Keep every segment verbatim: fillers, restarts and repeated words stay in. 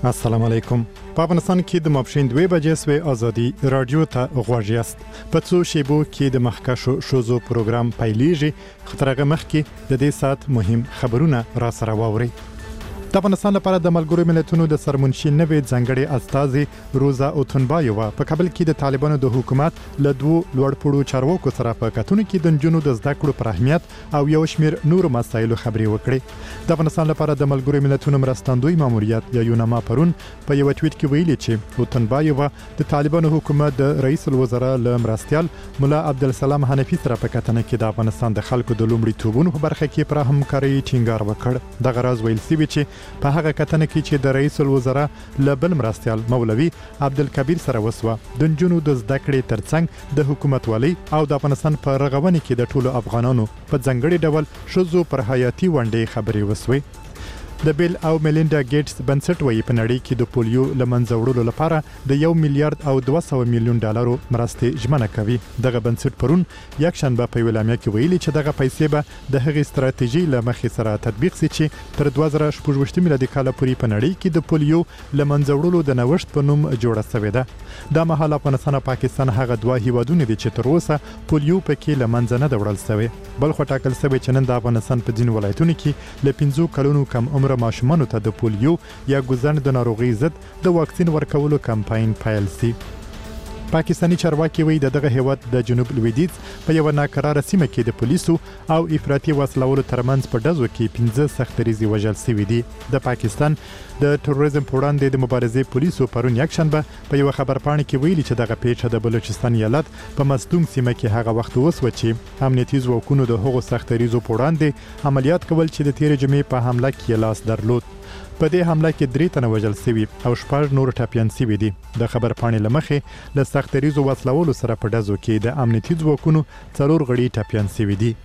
السلام علیکم. په افغانستان کې د ماپښین دوه بجې سوې ازادي رادیو ته غوږ یاست. په څو شیبو کې د مخکښو شوزو پروګرام پیلېږي. خطرغه مخ کې د دې سات مهم خبرونه را سره واوري. د افغانستان لپاره د ملګرو ملتونو د سرمنشي نوې ځانګړي استازي روزا اوتنبایووا په کابل کې د طالبانو د حکومت له دوه لوړپوړو چارواکو سره په کتونو کې د جنونو د زده کړو پر اهمیت او یو شمېر نورو مسایلو خبرې وکړې. د افغانستان لپاره د ملګرو ملتونو مرستندوی ماموریت یا یونما پرون په یو ټویټ کې ویلي چې اوتنبایووا د طالبانو حکومت د رئیس الوزرا له مرستيال مولا عبدالسلام حنفي سره په کتنه کې د افغانستان د خلکو د لومړي توبونو په برخه کې پر همکاري ټینګار وکړ. د غراز ویل سی چې په هغه کتنه کې چې د رئیس الوزرا له بل مرستيال مولوي عبدالکبیر سره وسوه د جنونو د زده کړې ترڅنګ د حکومت والی او د افغانستان په رغونې کې د ټولو افغانانو په ځنګړي ډول شوزو پر حیاتي ونډې خبرې وسوي. د بیل او میلینډا ګیټس بنسټ وایي په نړۍ کې د پولیو لمنځه وړلو لپاره د یو میلیارډ او دوه سوه میلیون ډالرو مرستې ژمنه کوي. دغه بنسټ پرون یک شنبه په ویلامیا کې ویلي چې دغه پیسې به د هغې ستراتیژي له مخې سره تطبیق شي چې تر دوه زره شپږ میلادي کال پورې په نړۍ کې د پولیو لمنځه وړلو د نوښت په نوم جوړه شوې ده. دا مهال افغانستان او پاکستان هغه دوه هیوادونه دي چې تر اوسه پولیو پکې لمنځه نه وړل شوی. بل خو ټاکل شوی چې نن د افغانستان په ځینو ولایتونو کې ل پنځو کلونو کم عمر ماشومانو ته د پولیو یا ګوزن د ناروغي ضد د واکسین ورکولو کمپاین پیل شي. پاکستانی چارواکي وایي د دغه هیواد د جنوب لویدیځ په یو ناکراره سیمه کې د پولیسو او افراطي وسلوالو ترمنځ په ډزو کې پنځه سختریزي وژل شوي دي. د پاکستان د تروریزم په وړاندې د مبارزې پولیسو پرون یک شنبه په یو خبرپاڼه کې ویلي چې دغه پیښه د بلوچستان ایالت په مستونګ سیمه کې هغه وخت وسوه چې امنیتي ځواکونو د هغو سختریزو په وړاندې عملیات کول چې د تیر جمعې په حمله کې لاس درلود. په دې حمله کې درې تنه وژل شوي او شپږ نور ټپيان شوي دي. د خبرپاڼې لمخې له سختریزو وسلوالو سره په ډزو کې د امنیتي ځواکونو څلور غړي ټپيان شوي دي.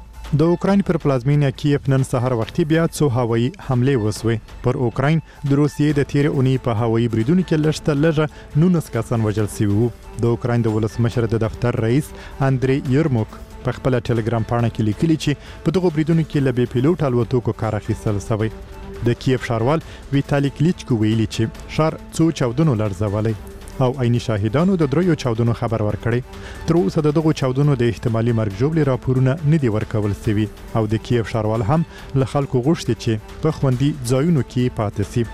د اوکراین پر پلازمینه کیف نن سهار وختي بیا څو هوایي حمله وسوي. پر اوکراین د روسیې د تیر اونۍ په هوایي بریدونو کې لږ لږه نونس کسان وژل شوي وو. د اوکراین د ولسمشر د دفتر رئیس اندری یرموک په خپل ټلګرام پاڼه کې لیکلي چې په دغه بریدونو کې ل بي پیلوټ الوتکو کار اخیستل شوی. د کیف ښاروال ویتالی کلیچکو ویلي چې شار څو چاودنو لړزولي او عیني شاهدانو د دریو چاودنو خبر ورکړي. تر اوسه د دغو چاودنو د احتمالي مرګ ژوبلې راپورونه نه دي ورکول شوي او د کیف ښاروال هم له خلکو غوښتي چې په خوندي ځایونو کې پاتې شي.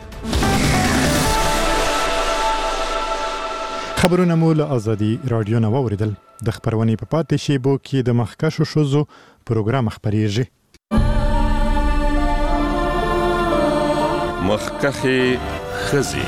خبرونه مو له ازادي رادیو نه واوریدل. د خبرونې په پاتې شیبو کې د مخکښو شوزو پروګرام خبرېږي. مخکښې ښځې.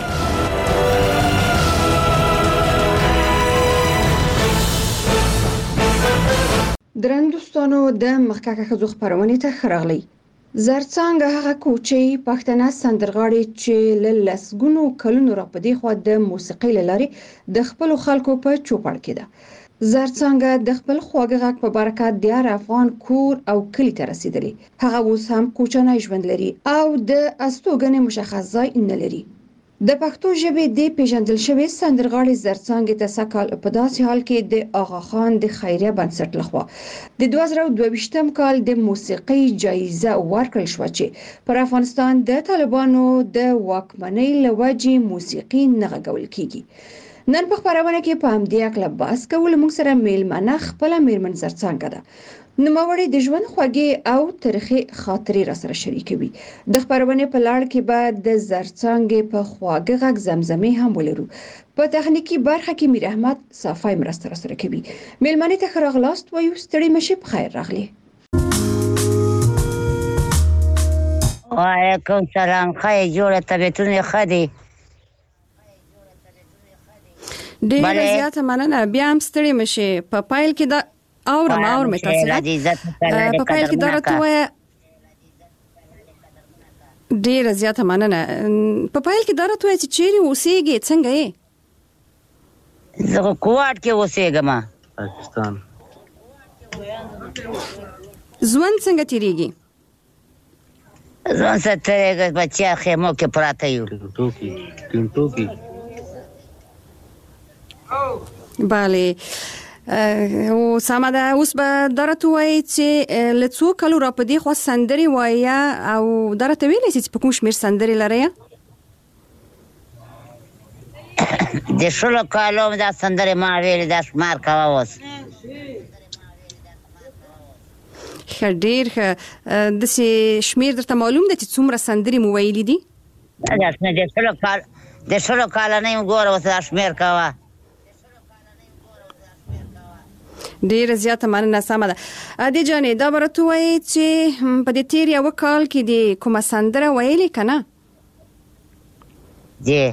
درندوستانو د مخکښه ښځو خبرونې ته ښه راغلی. زرڅانګه هغه کوچی پښتنه سندرغاړي چې له لسګونو کلونو راپدې خو د موسیقۍ لارې د خپل خلکو په چوپړ کې ده. زرڅانګه د خپل خواږه غږ په برکت د هر افغان کور او کلی ته رسیدلی. هغه اوس هم کوچنی ژوند لري او د استوګنې مشخص ځای نه لري. د پښتو ژبې د پیژندل شوی سندرغاړي زرڅانګه ته سکهال په داسې حال کې د آغا خان د خیریه بنسټ لخوا د دوه زره دوه ویشتم کال د موسیقۍ جایزه ورکړل شو چې پر افغانستان د طالبانو د واکمنۍ لوجې موسیقي نه غږول کیږي. نن په خبرونه کې په همدې اړه بحث کول موږ سره میلمنه خپل میرمن زرڅانګه ده. نوموړی د ژوند خوږې او تاریخي خاطرې را سره شریکوي. د خبرونه په لړ کې به د زرڅانګې په خواږه غږ زمزمې هم ولرو. په تخنیکی برخه کې میر احمد صافای مرسته را سره کوي. میلمنه ته خراغلاست وایو. ستړي مشه په خیر راغلی. وعلیکم سلام. خیر جوړه طبیعتونه خدي. ډېر زیاته مننه. بیا هم ستړي مشه. په پایل کې دا اورم اورم تاسو په پایل کې دا راته وایي. ډېر زیاته مننه. په پایل کې دا راته وایي چې چیرې اوسېږي، څنګه یې؟ زه کوټ کې اوسېږم. پاکستان. ژوند څنګه تیریږي؟ ژوند څه تیریږي؟ بچیا خیمو کې پراته یو. ټوکی ټوکی. بله او سمه ده. اوس به درته وایي چې له څو کلو را په دې خوا سندرې وایه او درته ویلی چې په کوم شمېر سندرې لرئ؟ د شلو کالو دا سندرې ما ویلې دا شمار کوه اوس ښه ډېر ښه داسې شمېر درته معلوم ده چې څومره سندرې مو ویلي دي دا شمېر د شلو کال د شلو کالنۍ وګوره اوس دا شمېر کوه ډېره زیاته مننه سمه ده ادې جانې دا به راته ووایې چې په دې تېر یوه کال کې د کومه سندره ویلې که نه جی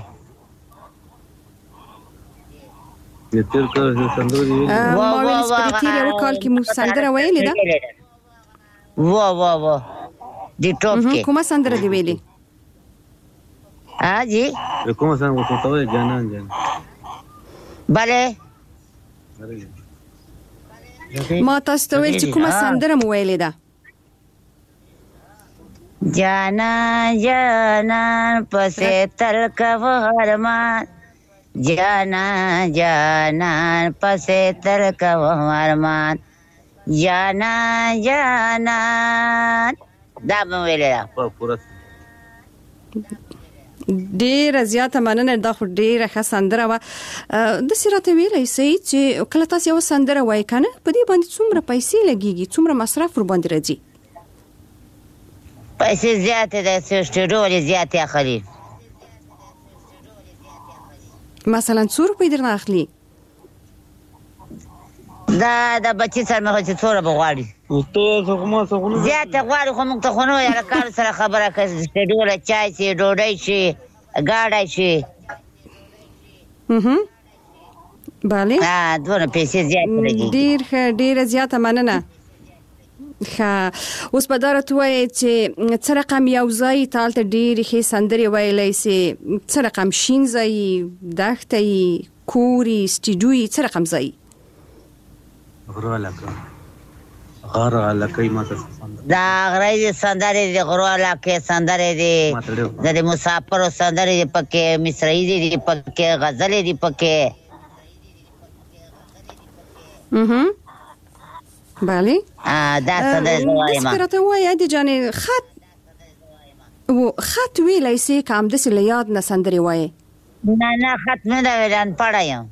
د تیر کال سندره دی ما ویل چې په دې تېر یوه کال کې مو سندره ویلې ده وا وا وا د ټوپ کې کومه سندره دې ویلې ها جی کومه سندره ورته وایي جانان جان بله ما تاسو ته ویل چې کومه سندره مو ویلې ده جانان جانان پسې تل کوه ارمان جانان جانان پسې تل کوه ارمان جانان جانان دا مو ویلې ده پوره ډېره زیاته مننه دا خو ډېره ښه سندره وه داسې راته ویلی سئ چې کله تاسو یوه سندره وایي که نه په دې باندې څومره پیسې لګېږي څومره مصرف ورباندې راځي پیسې زیاتې ده سټډیو ولې زیاتې اخلي مثلا څو روپۍ درنه اخلي دا د بچي سره مې چې څومره به غواړي زیاته غواړي خو موږ ته خو نه وایي هلکانو سره خبره کوي سټډیو له چای شي ډوډۍ شي ګاډی شي بله دونه پیسې زیاتې لګېږي ډېر ښه ډېره زیاته مننه ښه اوس به دا راته ووایې چې څه رقم یو ځای ته هلته ډېرې ښې سندرې ویلی سې څه رقم شین ځای دښته یي کور یي سټډیو یي څه رقم ځای غره علاقه غره علاقه ما ته دا غره دي سندرې دي غرو علاقې سندرې دي د مسافرو سندرې دي پکې مصرعي دي پکې غزلې دي پکې بله دا سندرې زه وایم داسې راته ووایه ادې جانې خط خط ویلی سې که همداسې له یاد نه سندرې وایې نه نه خط نه ده ویلی انپړه یم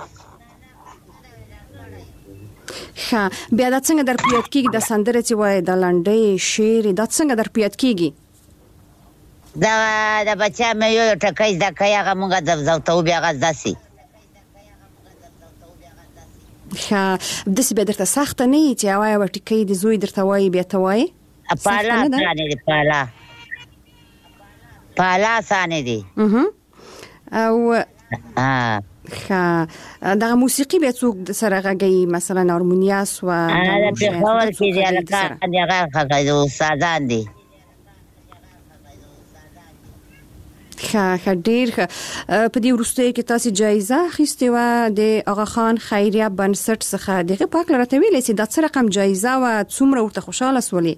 ښه بیا دا څنګه در په یاد کېږي دا سندره چې وایې دا لنډۍ شعر دا څنګه در په یاد کېږي دا د بچیان مې یو یو ټکی زده کوي هغه مونږ زوتوو بیا هغه زده سي ښه داسې بیا درته سخته نه وي چې یوه یوه ټکی د زوی درته وایي بیا ته وایې پالا سانې دي پالا پالا سانې دي او ښه دغه موسیقي بیا څوک سره غږوي مثلا هارمونیا سوه دا پېښور کې دي هلکان دي هغه غږوي استادان دي ښه ښه ډېر ښه په دې وروستیو کې تاسې جایزه اخیستې وه د آغا خان خیریه بنسټ څخه د هغې په هکله راته ویلی چې دا څه رقم جایزه وه څومره ورته خوشحاله سولې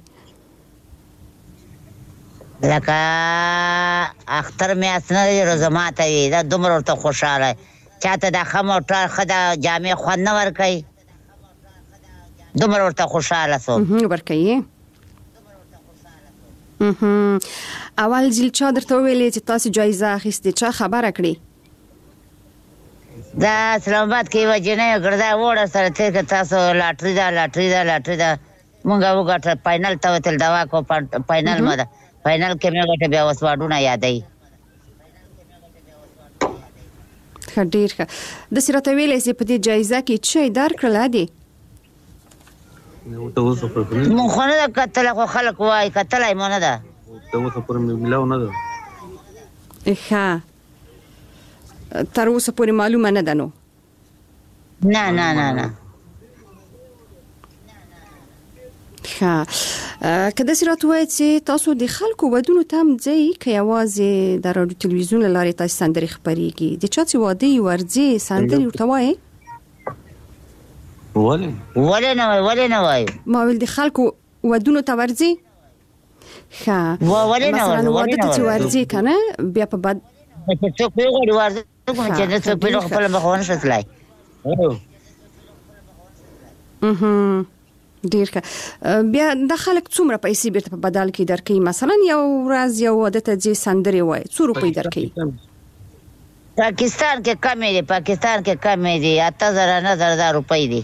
لکه اختر میاشت نه دی روزه ماته وي دا دومره ورته خوشحاله چاته دا ښه موټر ښه دا جامې خوند نه ورکوي دومره ورته خوشحاله سوم ورکوي اول ځل چا درته وویلې چې تاسې جایزه اخیستې چا خبره کړې دا اسلام آباد کې یوه جنۍ ګرځی وړه سره تېر کړه تاسو لاټري ده لاټري ده لاټري ده مونږ وګټل فاینل ته وتل دوا کو فاینل مه ده فاینل کې مې وګټه بیا اوس واډونه یادوي ښه ډېر ښه داسې راته ویلی چې په دې جایزه کې څه یې درکړل ادې مونږ خو نه ده کتلی خو خلک وایي کتلی مو نه ده اوسه پورې مې ملاو نه ده ښه تر اوسه پورې معلومه نه ده نو نه نه نه نه ښه که داسې راته ووایې چې تاسو د خلکو ودونو ته هم ځئ که یوازې د راډیو تلویزیون له لارې تاسې سندرې خپرېږي د چا چې واده یې ورځې سندرې ورته وایې ولې ولې نه وایي ولې نه وایي ما ویل د خلکو ودونو ته ورځې ښه مثلا واده ته چې ورځې که نه بیا په بد چې څوک وغواړي واده کوم چې نه څوک پرې خپله مخ ونه شي تللی ډېر ښه بیا دا خلک څومره پیسې بیرته په بدل کې درکوي مثلا یو ورځ یو واده ته ځې سندرې وایي څو روپۍ درکوي پاکستان کې کمې دي پاکستان کې کمې دي اته زره نه زره روپۍ دي.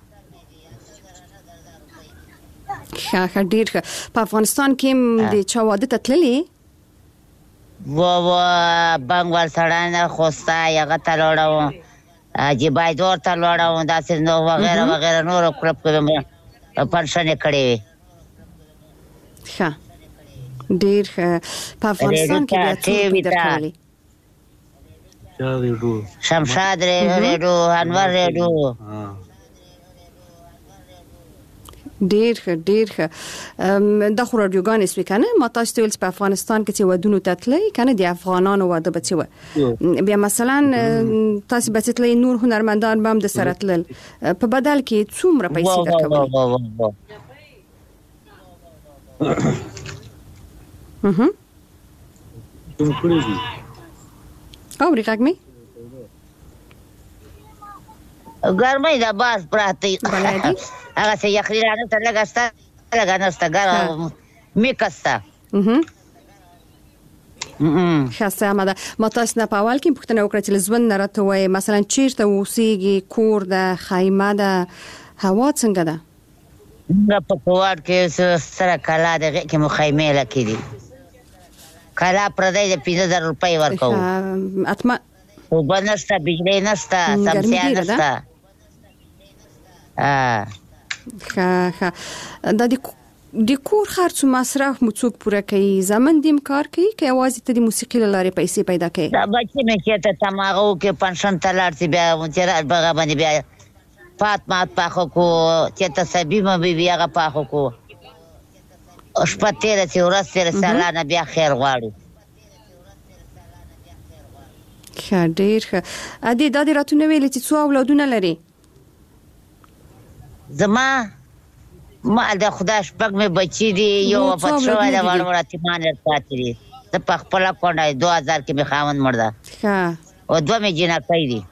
ښه ښه ډیر ښه. په افغانستان کې د چا واده ته تللې؟ و و بنګوال سړی نه خوستا هغه ته لاړم حاجي بایدور ته لاړم داسې نو وغیره وغیره نور کلب کې فنکشن یې کړی وي. ښه ډیر ښه. په افغانستان کې بیا څوک درکولی؟ شمشاد ریډو انور ریډو. ډیر ښه ډیر ښه. دا خو راډیوګانې سوې کنه؟ ما تاسو ته ویل چې په افغانستان کې چې ودونو ته تللی کنه د افغانانو واده به چې وه بیا مثلا تاسو به چې تللی نور هنرمندان به هم د سره تلل په بدل کې څومره پیسې درکولې؟ اها اوري غږ مې ګرمۍ ده باز پراته هغه څه یخني رانه لږه شته لږه نشته ګرم میکسته. ښه سمه ده. ما تاسو نه په اول کې پوښتنه وکړه چې ژوند نه راته وایي مثلا چیرته اوسېږي؟ کور ده، خیمه ده، هوا څنګه ده؟ په کوټ کې سره کلا ده کې مو خیمې لکې دي کلا پردی د پنځه زره روپۍ ورکوو. اتما اوبه نشته بجلی نشته سمسیا نشته. ښه ښه. دا د کور خرڅ او مصرف مو څوک پوره کوي؟ زمن دیم کار کوي که یوازې ته د موسیقي له لارې پیسې پیدا کوي؟ دا بچې مې چېرته تماغه وکړي پنشن ته لاړ شي بیا چې بغه باندې بیا پات مات پاخه کړو چېرته سبي مې بي هغه پاخه کړو شپه تېره شي ورځ تېره شي الله نه بیا خیر غواړو. ښه ډېر ښه. ادې دا دې راته نه ویلې چې څو اولادونه لرې؟ زما ما د خدای شپږ مې بچي دي یو وفات شوی دی وړ وړ اتیمان یې پاتې دي. زه په خپله کونډه دوه هزار کې مې خاوند مړ ده او دوه مې جنکۍ دي.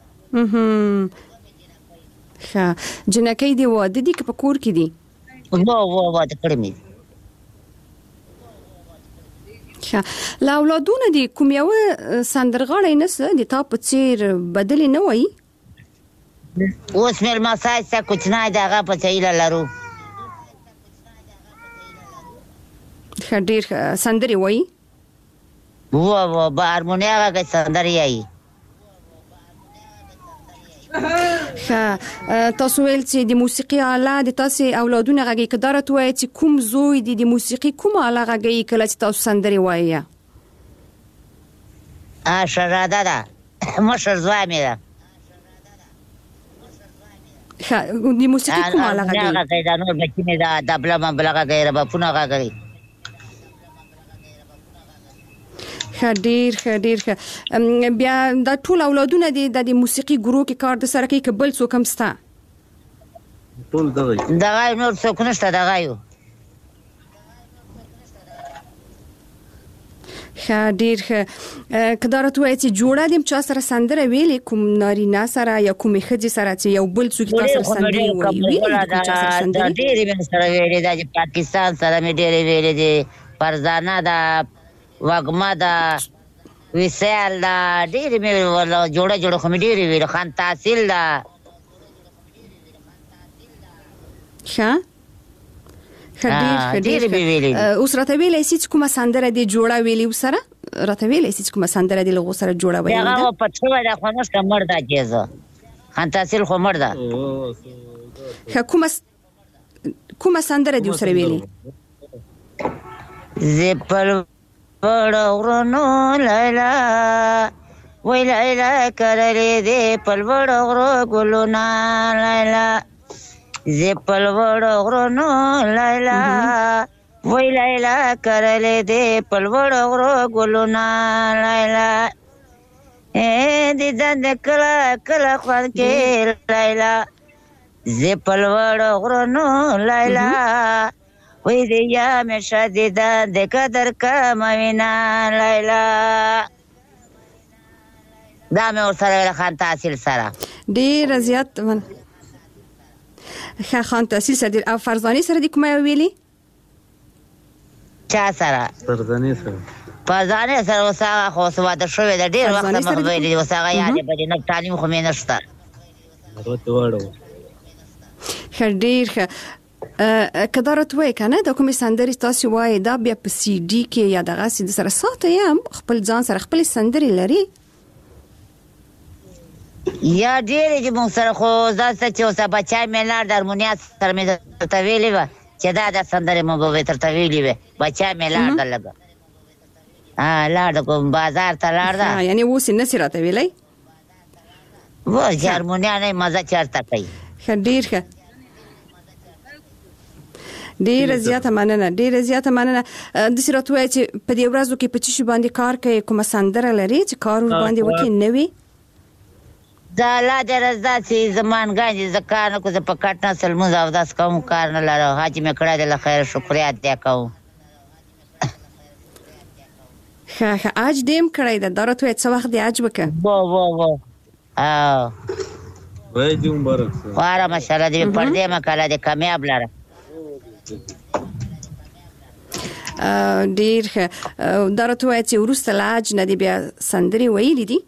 ښه جنکۍ دې واده دي که په کور کې دي؟ و واده کړی مې دي. ښه له اولادونه دې کوم یوه سندرغاړی نشته د تا په څېر بدلې نه وایي؟ اوس مې لمسی سته کوچنی د هغه په څه هیله لرو. ښه ډېر ښه. سندرې وایي؟ و و په هارمونیا غږی سندرې وایي. ښه تاسو ویل چې د موسیقي آله د تاسې اولادونه غږی که دا راته ووایه چې کوم زوی دی د موسیقي کومه آله غږی کله چې تاسو سندرې وایي؟ شهزاده ده مشر زوی مې ده. ښه د موسیقي کومه آله غږی؟ دا نور بچي مې ده دبله مبله غږی ربابونه غږی. ښه ډېر ښه ډېر ښه. بیا دا ټول اولادونه دي د موسیقي ګروپ کې کار د سره کوي که بل څوک هم شته؟ ټول دغه دغه نور څوک نشته دغه یو. ښه ډېر ښه. که دا راته ووایې چې جوړه دې چا سره سندره ویلې کوم نارینه سره یا کومې ښځې سره چې یو بل څوک تا سره سندرې وایي ویلې دي کوم چا سره سندرې؟ ډېرې مې سره ویلې ده چې پاکستان سره مې ډېرې ویلې دي فرزانه ده وږمه ده وسیل ده ډېرې مې جوړه جوړه خو مې ډېرې ویلې خان تحصیل ده. ښه ښه ډېر ښه ډېر ښه. اوس راته ویلی سي چې کومه سندره دې جوړه ویلې ورسره؟ راته ویلی سي چې کومه سندره دې له هغو سره جوړه ویلې ده؟ هغه وفات شوی ده خو نشته مړ ده کېزه خان تحصیل خو مړ ده. ښه کومه کومه سندره دې ورسره ویلې؟ زه په بڑا غرونو لیلا وی لیلا کرلی دی پل بڑا غرو گلونا لیلا زی پل بڑا غرونو لیلا وی لیلا کرلی دی پل بڑا غرو گلونا لیلا اے دی دند کلا کلا خوان کے لیلا زی پل بڑا غرونو لیلا وی دی یا می شدیده د قدر کم وینا لیلا. دا مې ورسره ویله خان تحصیل سره ډېره زیات من. ښه خان تحصیل سره او فرزانې سره دې کومه یو ویلې؟ چا سره؟ فرزانې سره پازانې سره اوس هغه خو اوس واده شوې ده ډېر وخته فرزانې سره مخ دې ویلي دي اوس هغه یادې بدې نه تعلیم خو مې نشته ضرورت واړو ښه ډېر ښه اه، که دا راته وایې که نه دا کومې سندرې تاسې وایې دا بیا په سی ډي کې یا دغسې د سره ساتئ هم خپل ځان سره خپلې سندرې لري یا ډېرې دي موږ سره خو داسې چې اوس بچی مې لاړ د هرمونیا سره مې درته ویلې وه چې دا دا سندرې مو به درته ویلې وې بچی مې لاړ ده لږه لاړ د کوم بازار ته لاړ ده ها، یعنې اوس یې نسې راته ویلی و چې هرمونیا نه مزه چېرته کوي ښه ډېر ښه ډېره زیاته مننه ډېره زیاته مننه داسې راته ووایه چې په دې ورځو کې په څه شي باندې کار کوې کومه سندره لرې چې کار ورباندې وکړې نوې دا الله دې رضا چې زمانګان دي زه کار نه کوم زه په کټ نسل لمونځ او داسې کوم کار نه لرم حج مې کړی دی له خیره شکریات دی کوم ښه ښه حج دې هم کړی ده دا راته وایه څه وخت دې حج وکړه و و و او وای دې مبارک شه خواره ماشاءالله دې پردې مه کاله دې کامیاب لره اه، ډېر ښه اه، دا راته وایه چې وروسته له حج نه دې بیا سندرې ویلي دي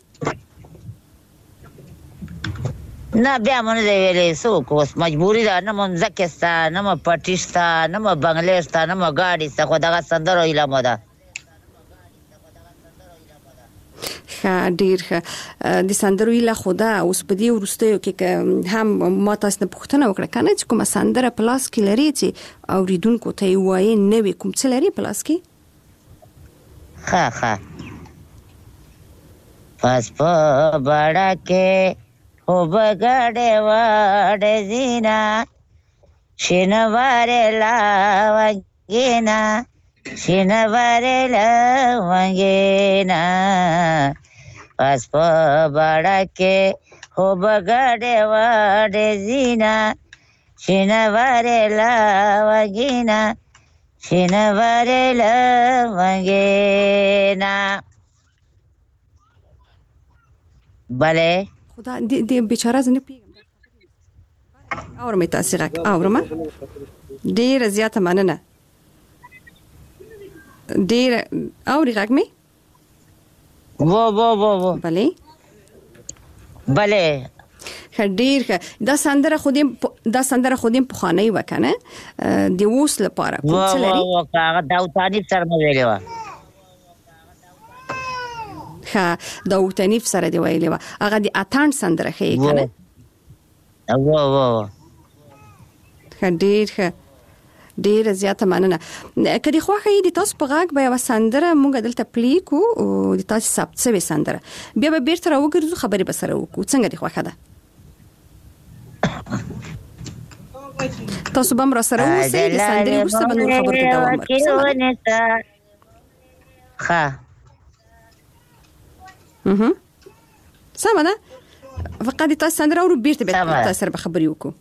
نه بیا مو نه دی ویلی څه وکړو اوس مجبوري ده نه مو مځکې شته نه مو پټي شته نه مو بنګلې شته نه مو ګاډي شته خو دغه سندرو هیله مو ده ښه ډېر ښه اه، د سندرو هیله خو ده اوس په دې وروستیو کې که هم ما تاسو نه پوښتنه وکړه که نه چې کومه سندره په لاس کې لرې چې اورېدونکو ته یې وایې نوې کوم څه لرې په لاس کې ښه ښه پس په بړه کې خوب ګډې وړې زینا شینوارې لونګینا شینوارې لونګینا پس په بړه کې خوب ګډې وړې زینا شینوارې لونګینا شینوارې لونګینا بله خدا دې دې بیچاره زه نه پوهېږم اورم تاسې غږ اورم ډېره زیاته مننه ډېره اوري غږ مې و و و و بلې بله ښه ډېر ښه دا سندره خو دې دا سندره خو دې پخوانۍ وه که نه د اوس لپاره و کوم څه و لري و هغه داود حنیف سره مې ویلې وه ښه داود حنیف سره دې ویلې وه هغه د اتڼ سندره ښیې که نه و و ښه ډېر ښه ډېره زیاته مننه که دې خوښه وي د تاسو په غږ به یوه سندره موږ دلته پلی کړو د تاسو ثبت شوې سندره بیا به بېرته راوګرځو خبرې به سره وکړو څنګه دې خوښه ده تاسو به هم را سره اوسئ د سندرې وروسته به نور خبرو ته دوام ورکړو ښه سمه ده فقط د تاسو سندره اورو بېرته بیا تاسو سره به خبرې وکړو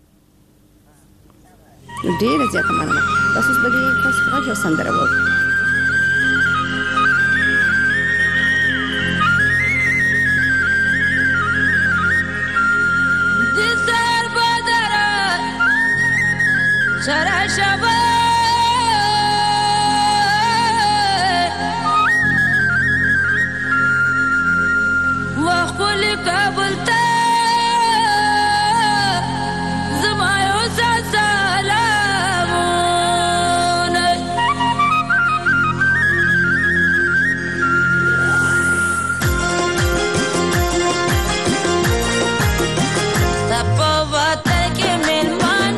ډېره زیاته مننه تاسو اوس به د تاسو په غږ یو سندره واورو شرع شبه وخل کابل ته زما یو سلامونه تپو وته کې مېلمانه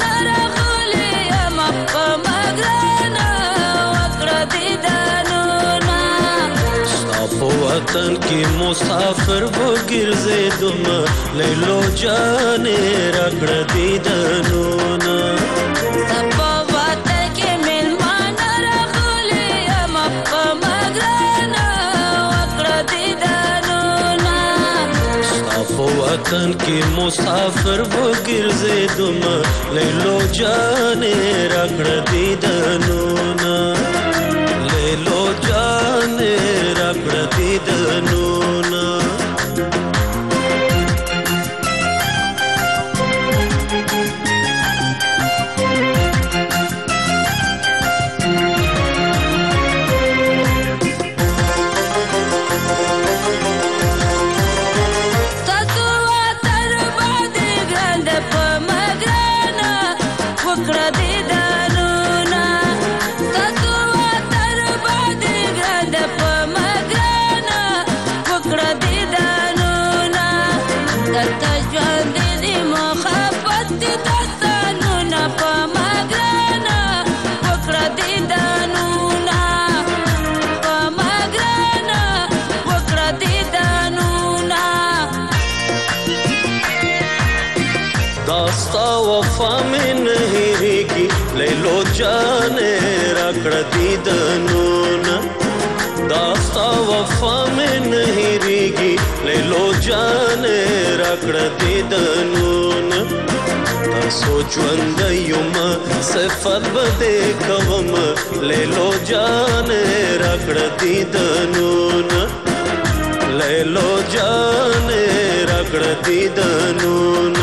وطن کی مسافر وہ گرزے دم لیلو جانے رگڑ دیدنونا تپا وطن کی ملمان رخولی ام اپا مگرانا وقڑ دیدنونا صاف وطن کی مسافر وہ گرزے دم لیلو جانے رگڑ دیدنونا لیلو جانے رگڑ دیدنونا وکړه دیدنونه ستاسو وطن باندې ګران ده په مګرانه وکړه دیدنونه دلته ژوند دې محبت دې داستانونه په مګرانه وکړه دیدنونه په مګرانه وکړه دیدنونه داستا وفا میں نہیں ریگی لیلو جانے رکڑ دیدنون داستا وفا میں نہیں ریگی لیلو جانے رکڑ دیدنون تاسو ژوند یم صفت بده کوم لیلو جانے رکڑ دیدنون لیلو جانے رکڑ دیدنون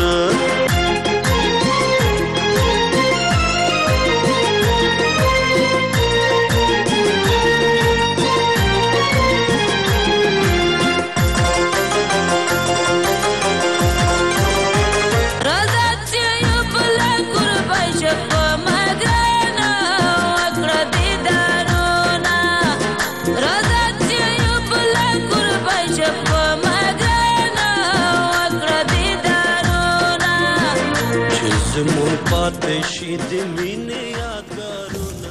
زمون پاتې شي د مینې یادګارونه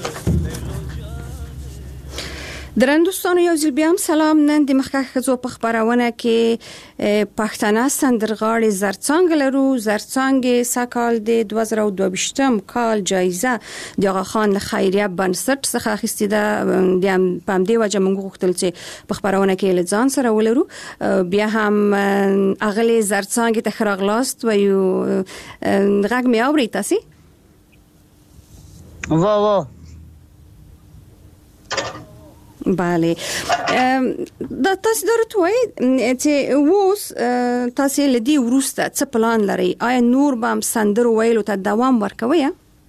درنو دوستانو یو ځل بیا هم سلام. نن د مخکښ ښځو په خپرونه کې پښتانه سندرغاړي زرڅانګه لرو. زرڅانګه سکهال د دوه زره او دوه ویشتم کال جایزه د آغا خان خیریه بنسټ څخه اخیستې ده. د په همدې وجه موږ غوښتل چې په خپرونه کې له ځان سره ولرو. بیا هم اغلې زرڅانګه ته ښه راغلاست وایو. غږ مې اورئ تاسې؟ وا وا بله دا تاسو درته وایي چې اوس تاسو لدی ورسته څه پلان لري؟ آیا نور به هم سندرو ویلو ته دوام ورکوي؟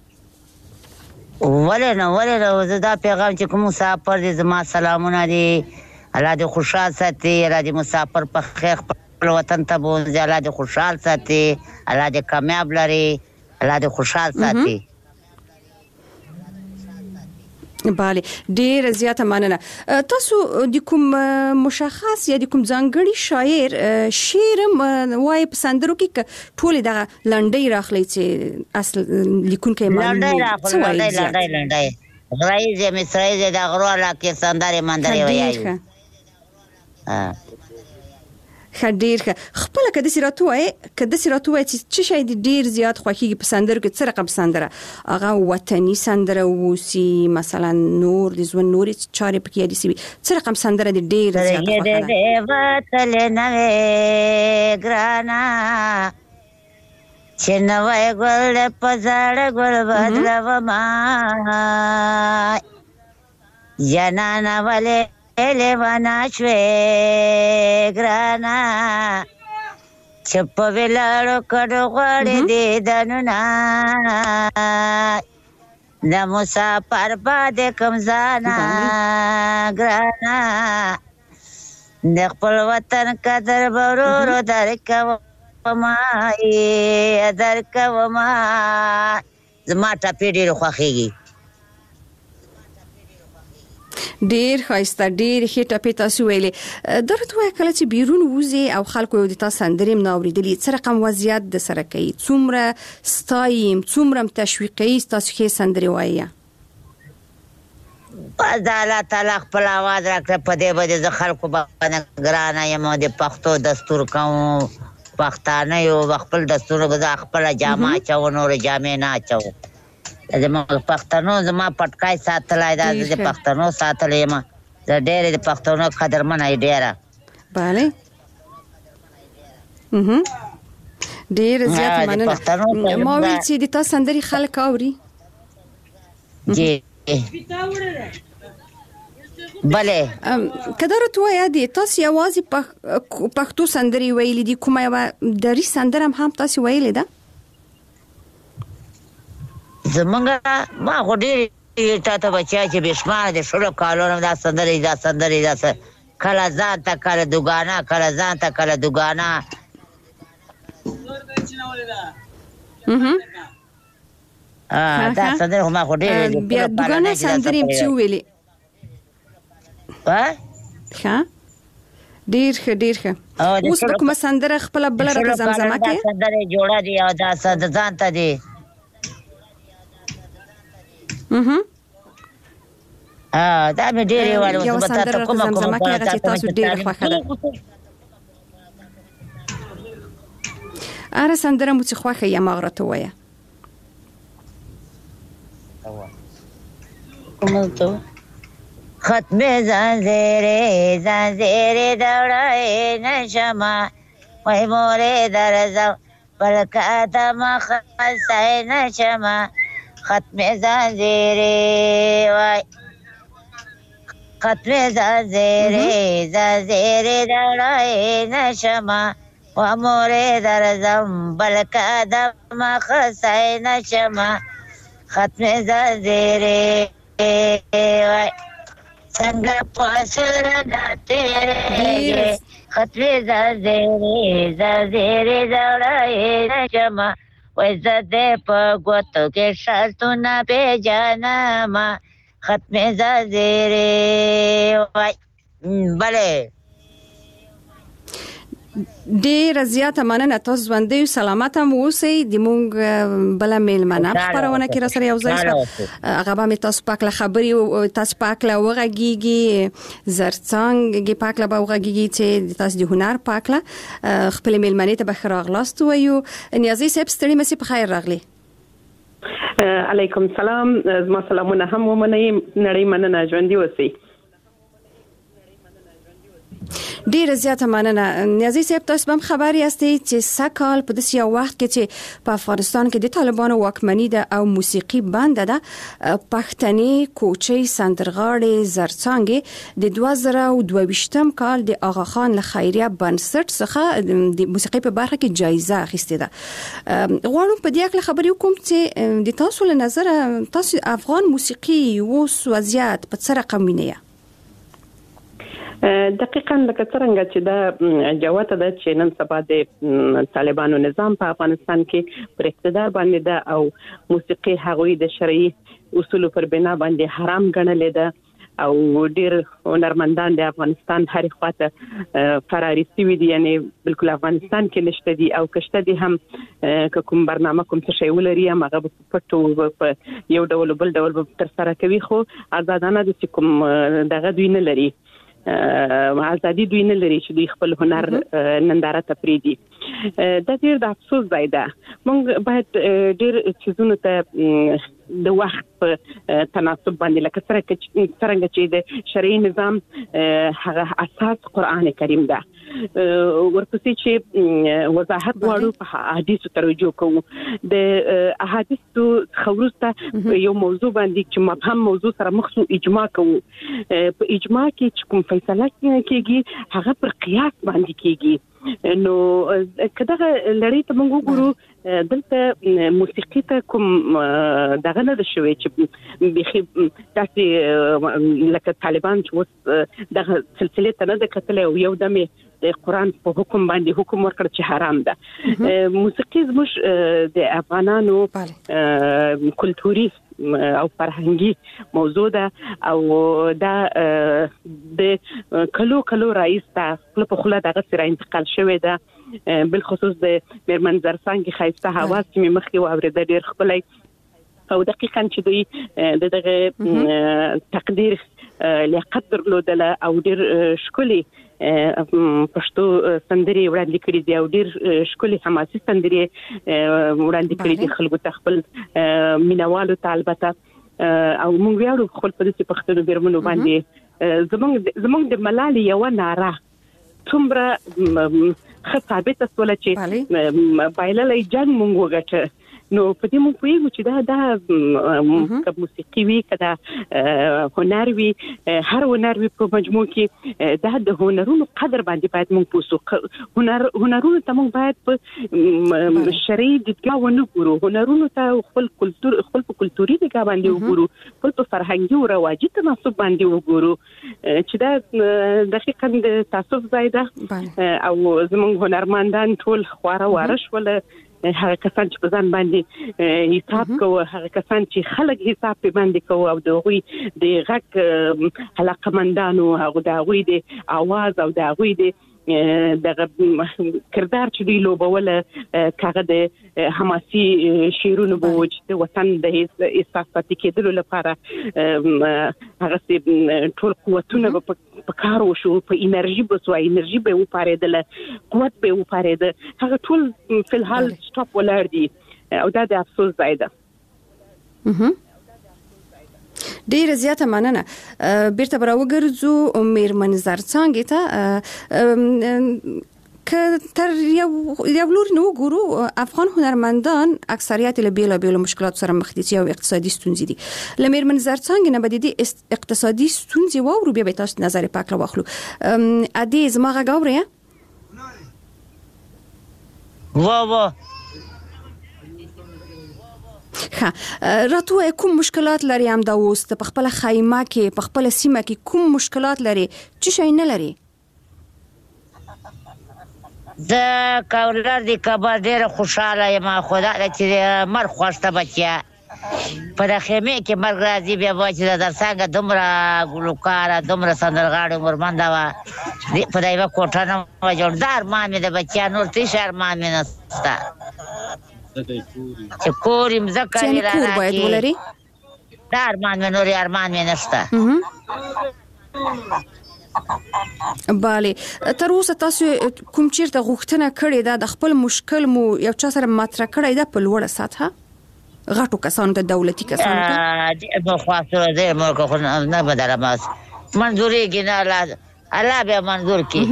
ولې نه ولې نه زه دا پیغام چې کوم مسافر دي زما سلامونه دي الله دې خوشحال ساتي الله دې مسافر په خیر خپل وطن ته بوځي الله دې خوشحال ساتي الله دې کامیاب لري الله دې خوشحال ساتي. بله ډیر زیاته مننه. تاسو د کوم مشخص یا د کوم ځانګړي شاعر شعر وای په سندرو کې ټول دغه لنډۍ راخلي چې اصل لیکونکي معلومه څه وایي؟ لنډۍ لنډۍ غړای زه مصري زه د غرو علاقې سندري مندري وایي. خډیر خپل کده سراتو وای کده سراتو وای چې شي د ډیر زیات خوخي په سندرو کې څه رقم سندره هغه وطني سندره وسی مثلا نور د ژوند نور چارې پکې دي سی څه رقم سندره د ډیر زیات خوخه ده وتل نه ګرانا چې نوې ګل په زړ ګل بدلو ما جنانا ولې لیوانا شوې ګرانا چپ ویلاړو کډو غړې دې دنونا د مسافر باندې کمزانا ګرانا د خپل وطن قدر ورورو درکوما یې درکوما زما ټاپې ډېر خوښېږي. ډیر خاصه ډیر هټه په تاسو ویلې درته وای کله چې بیرون وځي او خلکو یو د تاسو سندریم ناوریدلې څه رقم وضعیت د سره کوي څومره ستایم څومره تشویقي تاسو کې سندري وایي؟ پس الله تعالی خپل आवाज راکړه په دې باندې ز خلکو باندې ګرانه یم د پښتو دستور کوم پښتانه یو خپل دستور غزا خپل جامه چاو نور جامې نه چاو زما پښتنو زما پټکای ساتلای دا د پښتنو ساتلې ما د ډېر د پښتنو قدرمن ای ډېره. bale mhm ډېر زیات مننه. ما ویل چې د تاسو سندري خلک اوري جی bale کدار تو یا دي تاسو یوازې پښتو سندري ویلې دي کومه یو دري سندره هم تاسو ویلې ده؟ زمونږه ما خو ډېر تاته بچیا چې بشمار د شلو کالونو دا سندرې دا سندرې دا کله ځان ته کله دوګانا کله ځان ته کله دوګانا ها دا سندره ما خو ډېر بیا دغه سندره هم چې ویلې ها ښه ډیر ښه ډیر ښه اوس په کومه سندره خپل بل راته زمزمه کې سندره جوړه دي او دا سند ځان ته دي اها ها دا مې ډېرې وړه یو سندره راته زمزمه کې هغه چې تاسو ډېره خوښه ده اره سندره مو چې خوښه یې ما غره ته وایه کومه ته ختم زنجیره زنجیره دوڑای نشما وای موره درزم بلکاتم خلصای نشما ختم زنجیره وای ختم زنجیره زنجیره دوڑای نشما و موره درزم بلکاتم خلصای نشما ختم زنجیره وای संगा पासर ना तेरे खतरे ज़ाज़ेरे ज़ाज़ेरे ज़ाड़ाए न जमा वैसा दे पगोतो के शास्तु ना बेजाना मा खतरे ज़ाज़ेरे वाई बले ډیر زیاته مننه تاسو ژوندۍ او سلامت مو اوسئ د مونږ بل میلمنه خبرونه کې را سره یو ځای هغه به تاسو پاک له خبري او تاسو پاک له وغږیږي زرڅنګ پاک له وغږیږي چې تاسو د هنر پاک له خپل میلمنه ته بخیر اغلاست وایو نیازي صاحب ستړي مې په خیر راغلي علیکم سلام زما سلامونه هم ومنئ نړۍ مننه ژوندۍ اوسئ ډیر زیاته مننه نیازي صاحب تاسو هم خبر یاستئ چې سکهال په داسې یو وخت کې چې په افغانستان کې د طالبانو واکمني ده او موسیقي بند ده پښتني کوچي سندرغاړي زرڅنګ د دوه زره او دوه ویشتم کال د آغا خان له خیریه بنسټ څخه د موسیقي په برخه کې جایزه اخیستې ده غواړم په دې اړه خبرې وکم چې د تاسو له نظر تاسو افغان موسیقي اوس وضعیت په څه رقم وینئ دقیقاً لکه څنګه چې دا جوته ده چې نن سبا د طالبانو نظام په افغانستان کې پر اقتدار باندې ده او موسیقي هغوی د شرعي اصول پر بنا باندې حرام ګڼل ده او ډیر هنرمندان د افغانستان هر خواته فراري سوي دي یعنی بالکل افغانستان کې نشته دي او کشته دي هم کوم برنامه کوم څه شی ولري هغه پټو یو ډول بل ډول تر سره کوي خو آزادانه د کوم دغه دوی نه لري ازادي دوی نه لري چې دوی خپل هنر ننداره ته پریدي دا ډیر د افسوس ځای ده موږ باید ډیر چیزونو ته د وخت په تناسب باندې لکه څنګه چې د شرعي نظام هغه اساس قران کریم ده ورپسې چې وضاحت غواړو په احادیث ترجمه کوو د احادیث خورسته یو موضوع باندې چې مبهم موضوع سره مخ سو اجماع کوو په اجماع کې چې کوم فیصله کیږي هغه پر قیاس باندې کیږي نو کله لړۍ ته موږ وګورو دلته موسیقي ته کوم دغه نه شوي چې بخي تاسو لکه طالبان چې دغه سلسله ته نه کتل او یو دمه د قران په حکم باندې حکم ورکړ چې حرام ده موسیقي زموږ د افغانانو کلتوري او فرهنګي موضوع ده او دا د کلو کلو رئیس ته په خله دغه سره انتقال شوی ده بالخصوص د میرمن زرڅنګ خایسته حواس چې مخکې و اورېده ډېر خپلای او دقیقاً چې دوی دغه تقدیر لیاقت درلودله او ډېر ښکلي پښتو سندري وړاندې کړې دي او ډېر ښکلي حماسي سندري وړاندې کړې دي خلکو ته خپل مینوالو ته البته او موږ ویاړو خپل په دې پښتو بیرمنو باندې زمونږ زمونږ د ملالي یو ناره څومره ثابته سوله چې بایللې جنگ مونږ وګټه نو په دې مونږ پوهیږو چې دا د موسیقي وی کدا هنر وی هر هنر وی په مجموع کې دا د هنرونو قدر باندې باید مونږ پوسو هنر هنرونو ته مونږ باید په شرعي دغه ونه ګورو هنرونو ته خپل کلتور خپل کلتوري دغه باندې وګورو خپل فرهنګي او رواجي تناسب باندې وګورو چې دا دقیقاً د تاسو ځای ده او زمونږ هنرمندان ټول خواره وارش ولا هغه کسان چې په ځان باندې حساب کوي هغه کسان چې خلک حساب په باندې کوي او د غوي د غک علاقمندانو هغه د غوي د आवाज او د غوي د دغه کردار چې دی لوبوله کاغه د حماسي شیرونو بوج د وطن د احساساتي کېدلو لپاره هغه سي ټول قوتونه په کار وشو په انرژي بسو انرژي به وپارېدله قوت به وپارېده هغه ټول په الحال سټاپ ولر دي او دا د افسوس ځای ده. ډیر زیاته مننه. بیرته برا وګرځو میرمن زرڅانګې ته که تر یو یو لور نو ګورو افغان هنرمندان اکثریت له بیل بیل مشکلات سره مخ دي او اقتصادي ستونزې دي. ل میرمن زرڅانګې نه بدیدي اقتصادي ستونزې وورو بیا به تاسو نظر پاک واخلو. ا دې زما غاوري وا وا ها راتو کوم مشکلات لري هم دا اوست په خپل خیمه کې په خپل سیمه کې کوم مشکلات لري چې شي نه لري؟ زه کولر دی کبا ډیره خوشاله یم خدا دې چې مر خوشته بچیا په دخمه کې مرګ راځي بیا وای چې در څنګه دومره ګلوکاره دومره سندرغاړي مرمنده وا په دایو کوټه نه جوړدار ما مې د بچیا نور تی شهر ما مې نستا چې کور يم زکه یې کور باید ولري دا ارمان مې نور ارمان مې نشته. bale تر اوسه تاسو کوم چیرته غوښتنه کړې ده د خپل مشکل مو یو چا سره مطرح کړی ده په لوړه سطحه غټو کسانو ته دولتي کسانو ته د مو خاصه ده مو کو نه بدل ما منظوري ګنا الله الله به منظور کی.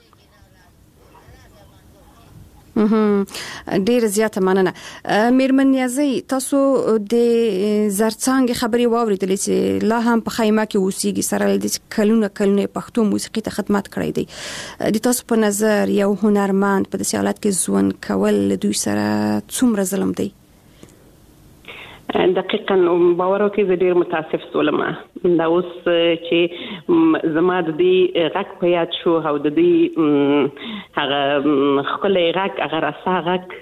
ډیر زیاته مننه. میرمن نیازی تاسو د زرڅانګ خبري واوریدلې چې لا هم په خیمه کې اوسېږي سره د کلونه کلونه پښتو موسیقي ته خدمت کړی دی. د تاسو په نظر یو هنرمند په داسې حالت کې ژوند کول دوی سره څومره ظلم دی؟ دقیقاً باور وکړئ زه ډیر متاسف سولم دا اوس چې زما د دې غږ په یاد شو او د دې هغه خپل غږ هغه راسا غږ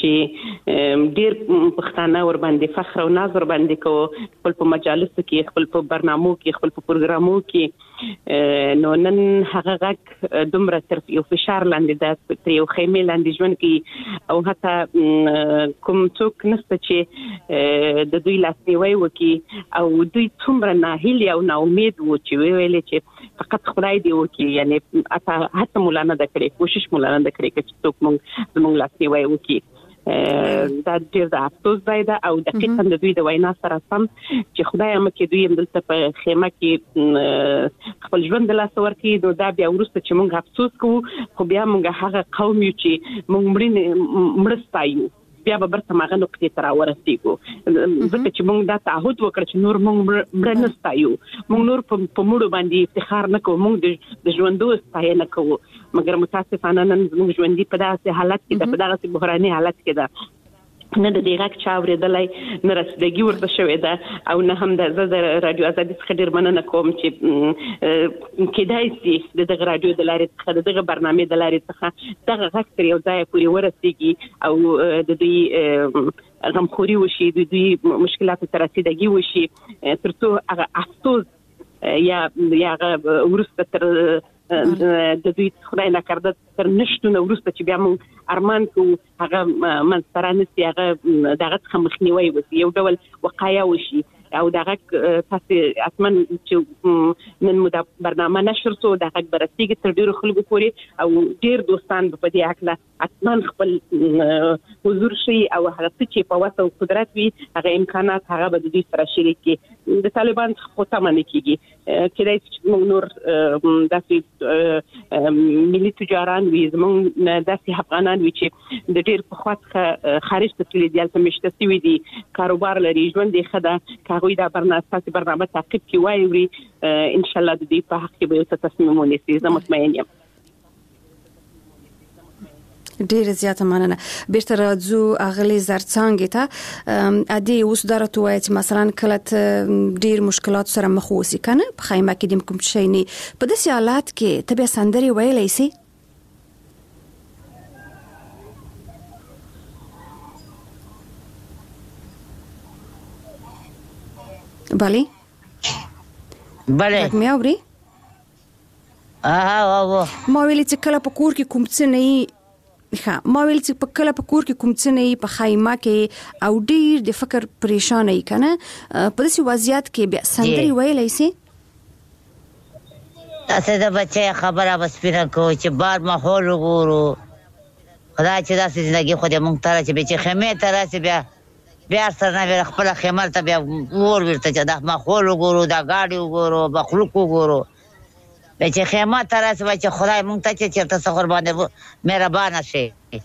چې ډیر پښتانه ور باندې فخر او ناز ور باندې کو خپل په مجالسو کې خپل په برنامو کې خپل په پروګرامو کې نو نن هغه غږ دومره تر یو فشار لاندې ده تر یو خیمه لاندې ژوند کې او حتی کوم څوک نشته چې د دوی لاسنیوي وکي او دوی څومره ناهیلي او نا امید و چې ویلې چې فقط خدای دی وکي یعنی حتی مولانا د کړې کوشش مولانا د کړې چې څوک مونږ زموږ لاسنیوي وکي دا ډیر د افسوس ځای ده او دقیقاً د دوی د وینا سره سم چې خدای مکه دوی دلته په خیمه کې خپل ژوند لاس ورکړي نو دا بیا ورسته چې مونږ افسوس کوو خو بیا مونږ هغه قوم یو چې مونږ مړ مړستایو بیا به برته ماغه نقطې تر ورسېږو ځکه چې موږ دا تعهد وکړ چې نور موږ مړ نه ستایو موږ نور په مړو باندې افتخار نه کوو موږ د ژوندو ستاینه کوو مګر متاسفانه نن موږ ژوندۍ په داسې حالت کې ده په داسې بحراني حالت کې ده نه د دې غږ چا اورېدلی نه رسیدګي ورته شوې ده او نه هم د زه د رادیو ازادي څخه ډېر مننه کوم چې کېدای شي د دغه رادیو د لارې څخه د دغه برنامې د لارې څخه دغه غږ تر یو ځایه پورې ورسېږي او د دوی غمخوري وشي د دوی مشکلاتو ته رسیدګي وشي تر څو هغه افسوس یا یا وروسته تر د دوی خدای نکرده تر نشټونه وروسته چې بیا موږ ارمان کوو هغه منځته رانسي هغه دغه څخه مخنیوی وشي یو ډول وقایه وشي او دغه تاسو اتمن چې نن مو دا برنامه نشر سو دغه برسېږي تر ډیرو خلکو پورې او ډیر دوستان په دې اکله اتمن خپل حضور شي او هغه چې په واسه قدرت وي هغه امکانات هغه به د دوی سره شریک کړي د طالبان خو تمنه کیږي کله چې موږ نور داسې ملي تجاران وي زموږ داسې افغانان وي چې د ډیر په خاطر خارج ته تللي دي البته مشته سوي دي کاروبار لري ژوند یې خده هغوی دا برنامه تاسو برنامه تعقیب کی وایي ان شاء الله د دې په حق کې به یو تصمیم ونیسي زه مطمئن یم. ډیر زیاته مننه. بیرته راځو اغلی زرڅانګ ته ادي اوس درته وایي چې مثلا کله ډیر مشکلات سره مخ وسی کنه په خیمه کې د کوم شي نه په داسې حالات کې ته به سندري ویلای سي بله بله مې اوري اه او ما ویل چې کله په کور کې کوم څه نه وي ښه ما ویل چې په کله په کور کې کوم څه نه وي په خایمه کې او ډیر د فکر پریشان ای کنه په داسې وضعیت کې بیا سندري ویلای سي تاسو د بچي خبره بس پیرا کو چې بار ماحول وګورو خدای چې داسې ژوندۍ خو دې مونږ ته چې به چې خیمه ته راسي بیا بیا سره نه خپل خیمه ته بیا ور ورته چې د ماحول وګورو دا گاډي وګورو مخلوق وګورو به چې خیمه ته راسي چې خدای مونږ ته چې چرته سفر باندې مهربان شي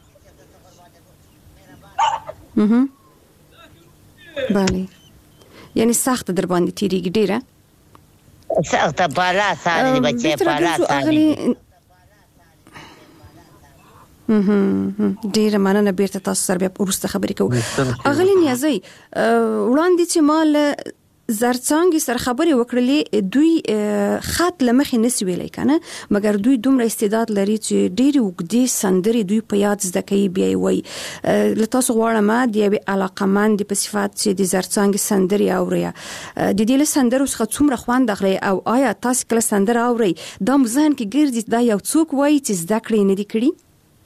اها بله یعنی سخت در باندې تیریږي ډیره سخت بالا ساري بچي بالا ساري مهم ډیره مننه بیرته تاسو سره بیا ورسته خبرې کوو اغلی نیازي وړاندې چې مال زرڅانګي سره خبرې وکړلې دوی خط لمخې نسی ویلای کنه مګر دوی دومره استعداد لري چې ډېری وګدي سندري دوی په یاد زده کوي بیا وي لته تاسو غواړم د یو علاقمند په صفات چې د زرڅانګي سندري اوري د دې له سندرو څخه څومره خوند اخلي او آیا تاسو کله سندره اوري دا مزان کې ګرځي دا یو څوک وایي چې زده کړی نه دی کړی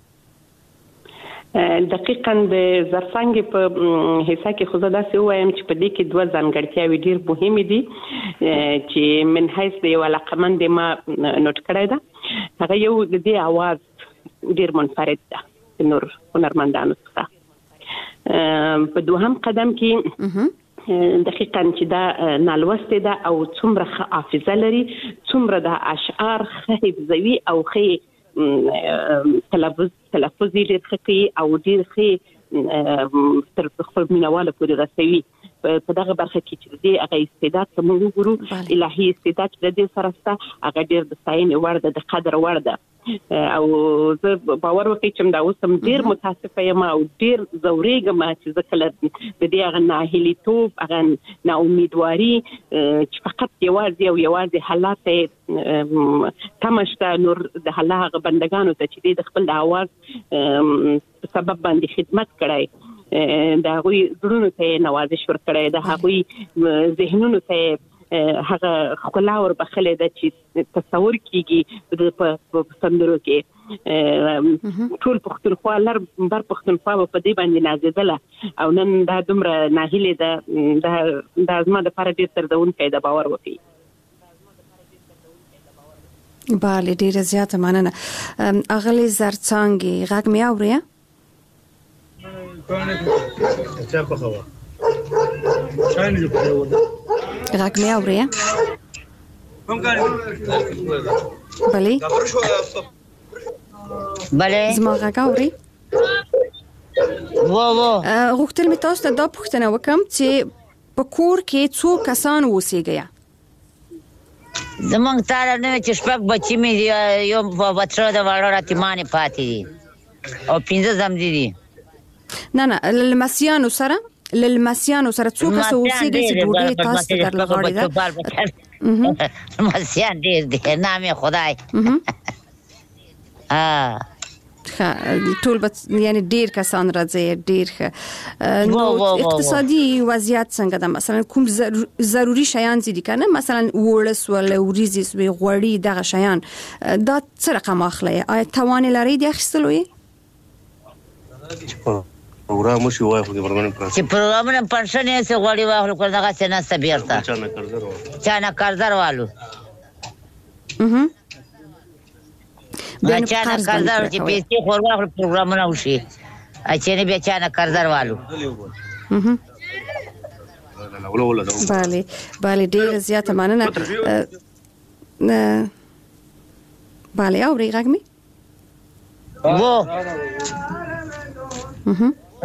دقیقاً د زرڅانګي په حصہ کې خو زدا سه وایم چې په دې کې دوه ځانګړتیاوې ډېر مهمې دي چې من حیث د یو علاقمند ما نوٹ کړی دا هغه یو د دې आवाज ډېر منفرد ده نور هنرمندانو څخه په دوهم قدم کې دقیقاً چې دا نالوسته ده او څومره حافظه لري څومره د اشعار حفظوي او خې تلفظ تلفظ ډېر ښه او ډېر ښه تر خپل مینواله پورې رسوي په دغه برخه کې چې دې هغه استعداد ته موږ وګورو الهي استعداد د دې سره ستا هغه ډېر د ستاینې وړ ده د قدر وړ ده او زه باور وکړم چې دا اوس هم ډېر متاسفه یم او ډېر ځورېږم چې زه کله د دې هغه ناهیلیتوب هغه ناامیدواري چې فقط یوازې او یوازې حالات تمه شته نور د الله هغه بندګانو ته چې د خپل د اواز سبب باندې خدمت کړی د هغوی زړونو ته نوازش ورکړی د هغوی ذهنونو ته هغه خلا ور بخله د چې تصور کیږي په سندرو کې ټول پښتونخوا لر بر پښتونخوا په دې باندې نازېدله او نن دا دومره ناهیله ده د ازما د لپاره ډېر تردون کې د باور وکړي bale ډیره زیاته مننه اغلی زرڅانګي غږ مې اوري چا په خوا شاین جو په ونه غږ مې اوري bale bale زما غږ اوري وو وو غوښتل مې تاسو ته دا پوښتنه وکم چې په کور کې څو کسان اوسېږي زمونږ تعالی نه چې شپږ بچی مې یو بچو د وړو راتمانه پاتې دي او پنځه زم دي دي نه نه للمسیانو سره للمسیانو سره څو کس اوسېږي چې ډوډۍ تاسو ته درلغړې ده مسیان ډېر دي نامه خدای ها ټول یعنی ډیر کسان راځي ډیر نو اقتصادي وضعیت څنګه ده مثلا کوم ضروري شیان دي کنه مثلا ورس ول وريزي سوي غوړي دغه شیان دا څه رقم اخلي آیا توان لري د اخیستلوي پروګرام شو وای خو د برمن پر چې پروګرام پنشن یې سه غوړي واخلو کړه څنګه سبيرتا چانه قرضر چانه قرضر والو اها بچانه قرضر چې پیسې خوروا پروګرامونه وشي اچنه بچانه قرضر والو اها bale bale ډیر زیاته مننه bale اوري غږ مې وو اها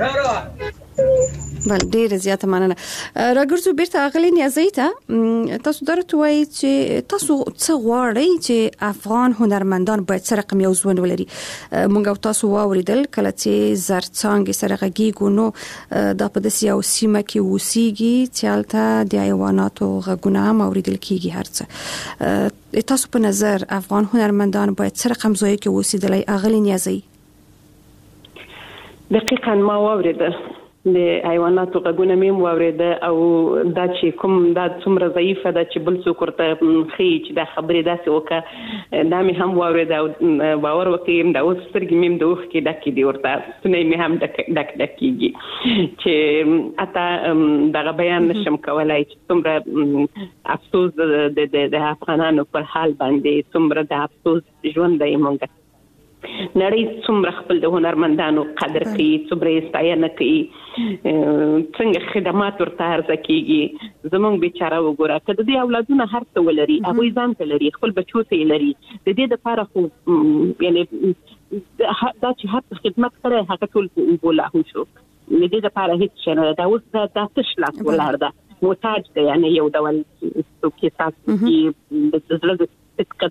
بل ډیر زیاته مننه راګرځو بیرته اغلی نیازی ته تاسو درته وایي چې تاسو څه غواړئ چې افغان هنرمندان باید سره رقم یو ځوان ولري مونږ او تاسو واوریدل کله چې زرڅانګي سره غږیږو نو دا په داسې یو سیمه کې اوسېږي چې هلته د حیواناتو غږونه هم اوریدل کیږي هر څه تاسو په نظر افغان هنرمندان باید سره رقم ځای کې اوسېدلی اغلی نیازی دقیقاً ما واوریده د حیواناتو غږونه مې واورېده او دا چې کوم دا څومره ضعیفه ده چې بل څوک ورته ښیي چې دا خبرې داسې وکړه دا مې هم واورېده او باور وکړئ دا اوس سترګې مې هم د اوښکې ډکې دي ورته ستونی مې هم ډک ډک ډک کېږي چې حتی دغه بیان نشم کولی چې څومره افسوس د افغانانو پر حال باندې څومره د افسوس ژوند دی مونږ نړۍ څومره خپل د هنرمندانو قدر کوي څومره یې ستاینه کوي څنګه خدمات ورته عرضه کېږي زموږ بیچاره وګوره که د دې اولادونه هر څه ولري هغوی ځان ته لري خپل بچو ته یې لري د دې دپاره خو یعنې دا چې هر څه خدمت کړی هغه ټول ولاهو شو د دې دپاره هېڅ شی نه ده دا اوس دا تش لاس ولاړ ده محتاج دی یعنې یو ډول څوک یې تاسو کې د زړه د صدقت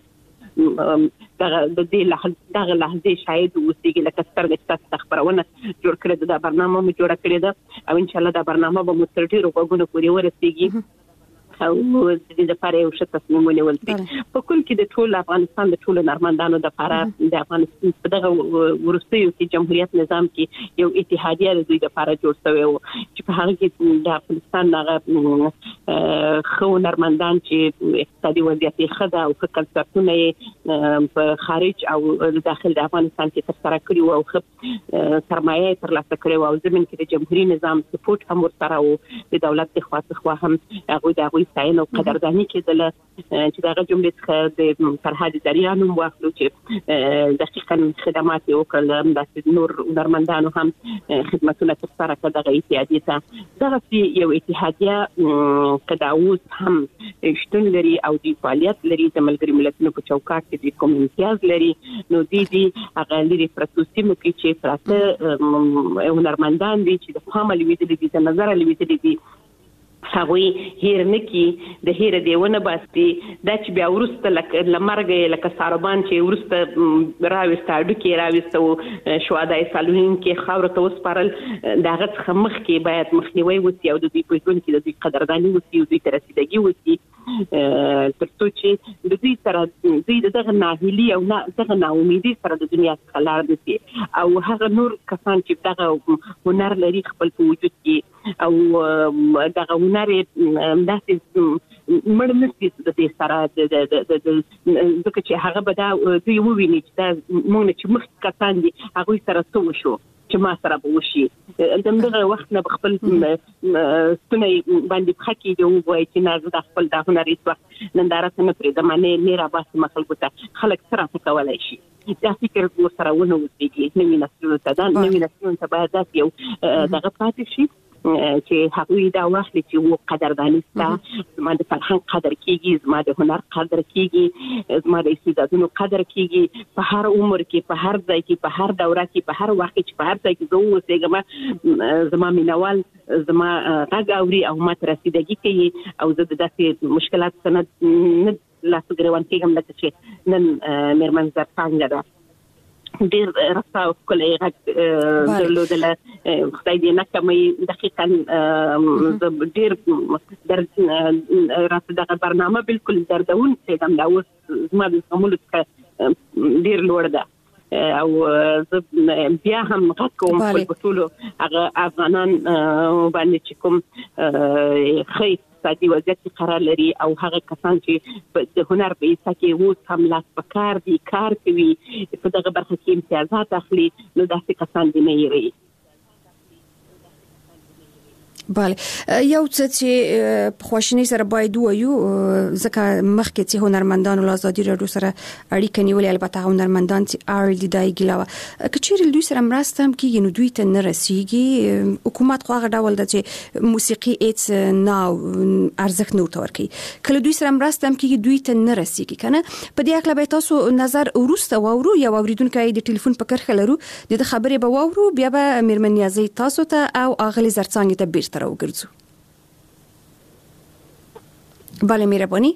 دغه د دې دغه لحظې شاید اوسېږي لکه سترګې ستاسو ته خپرونه جوړ کړې ده دا برنامه مو جوړه کړې ده او انشاءالله دا برنامه به مو تر ډېرو غوږونو پورې ورسېږي او د دې لپاره یو ښه تصمیم ونیول شي په کل کې د ټول افغانستان د ټولو هنرمندانو لپاره د افغانستان په دغه وروستیو کې جمهوریت نظام کې یو اتحادیه د دوی لپاره جوړ شوی و چې په هغه کې د افغانستان هغه ښه هنرمندان چې اقتصادي وضعیت یې ښه ده او ښه کنسرتونه یې په خارج او داخل د افغانستان کې ترسره کړي وو او ښه سرمایه یې ترلاسه کړې وه او ضمن کې د جمهوري نظام سپورټ هم ورسره و د دولت د خوا څخه هم هغوی د هغوی ستاینه او قدرداني کېدله چې د هغه جملې څخه د فرهاد دریا نوم واخلو چې دقیقا خدمات یې وکړل همداسې نور هنرمندانو هم خدمتونه ترسره کړه دغه اتحادیې ته دغسې یو اتحادیه که دا اوس هم شتون لري او دوی فعالیت لري د ملګري ملتونو په چوکاټ کې دوی کوم امتیاز لري نو دوی دي هغه لرې پرتو سیمو کې چې پراته هنرمندان دي چې د پامه لوېدلي دي د نظره لوېدلي دي هغوی هیر نه کي د هیره دیونه باسي دا چې بیا وروسته لکه له مرګه لکه ساروبان چې وروسته راوسته هډوکي راوسته او شهدای صالحین کې خاورو ته وسپارل د هغه څخه مخکې باید مخنیوی وشي او د دوی په ژوند کې د دوی قدرداني وشي او دوی ته رسیدګي وشي تر څو چې د دوی سره دوی دغه ناهیلي او دغه ناامیدي سره د دنیا څخه لاړ نشي او هغه نور کسان چې دغه هنر لري خپل په وجود کې او دغه هنر داسې مړ نشي د دې سره ځکه چې هغه به دا دوی وویني چې دا موږ چې مخکې کسان دي هغوی سره څه وشو چې ما سره به وشي دغه وخت نه خپل ستونی باندې پښه کېږي او ووایي چې نه زه دا خپل دا هنر هېڅ وخت ننداره ته نه پرېږدم نه نه راباسم خلکو ته خلک څه راته کولی شي دا فکر ورسره ونه اوسېږي نوي نسلونو ته دا نوي نسلونو ته باید داسې یو دغه پاتې شي چې هغوی دا واخلي چې و قدرداني ستا زما د فرهنګ قدر کېږي زما د هنر قدر کېږي زما د استعدادونو قدر کېږي په هر عمر کې په هر ځای کې په هر دوره کې په هر وخت کې په هر ځای کې زه واوسېږم زما مینوال زما غږ اوري او ما ته رسیدګي کوي او زه د داسې مشکلاتو څخه نه لاس ګرېوان کېږم لکه چې نن مېرمن زرڅانګه ده ډېر رسا او ښکلی غږ درلودله خدای دې نه کموي دقیقا ډېر راته دغه برنامه بالکل دردونکی ده دا اوس زما د زغملو څخه ډېر لوړ ده او زه بیا هم غږ کوم خپل په ټولو هغه افغانان باندې چې کوم ښه اقتصادي وضعیت کې قرار لري او هغه کسان چې د هنر په حصه کې اوس هم لاس په کار دي کار کوي په دغه برخه کې امتیازات اخلي نو داسې کسان دې نه هېروي بله یو څه چې په خواشینۍ سره باید ووایو ځکه مخکې چې هنرمندانو له ازادي راډیو سره اړیکه نیولې البته هنرمندان چې اړ دي دا یې ګیله وه که چیرې دوی سره مرسته هم کېږي نو دوی ته نه رسیږي حکومت خو هغه ډول ده چې موسیقي هېڅ نه ارزښت نه ورته ورکوي کله دوی سره مرسته هم کېږي دوی ته نه رسیږي که نه په دې هکله به تاسو نظر وروسته واورو یو اورېدونکی د ټلیفون په کرښه لرو د ده خبرې به واورو بیا به مېرمن نیازۍ تاسو ته او اغلې زرڅانګې ته بیرته تر وګرځو بله مهرباني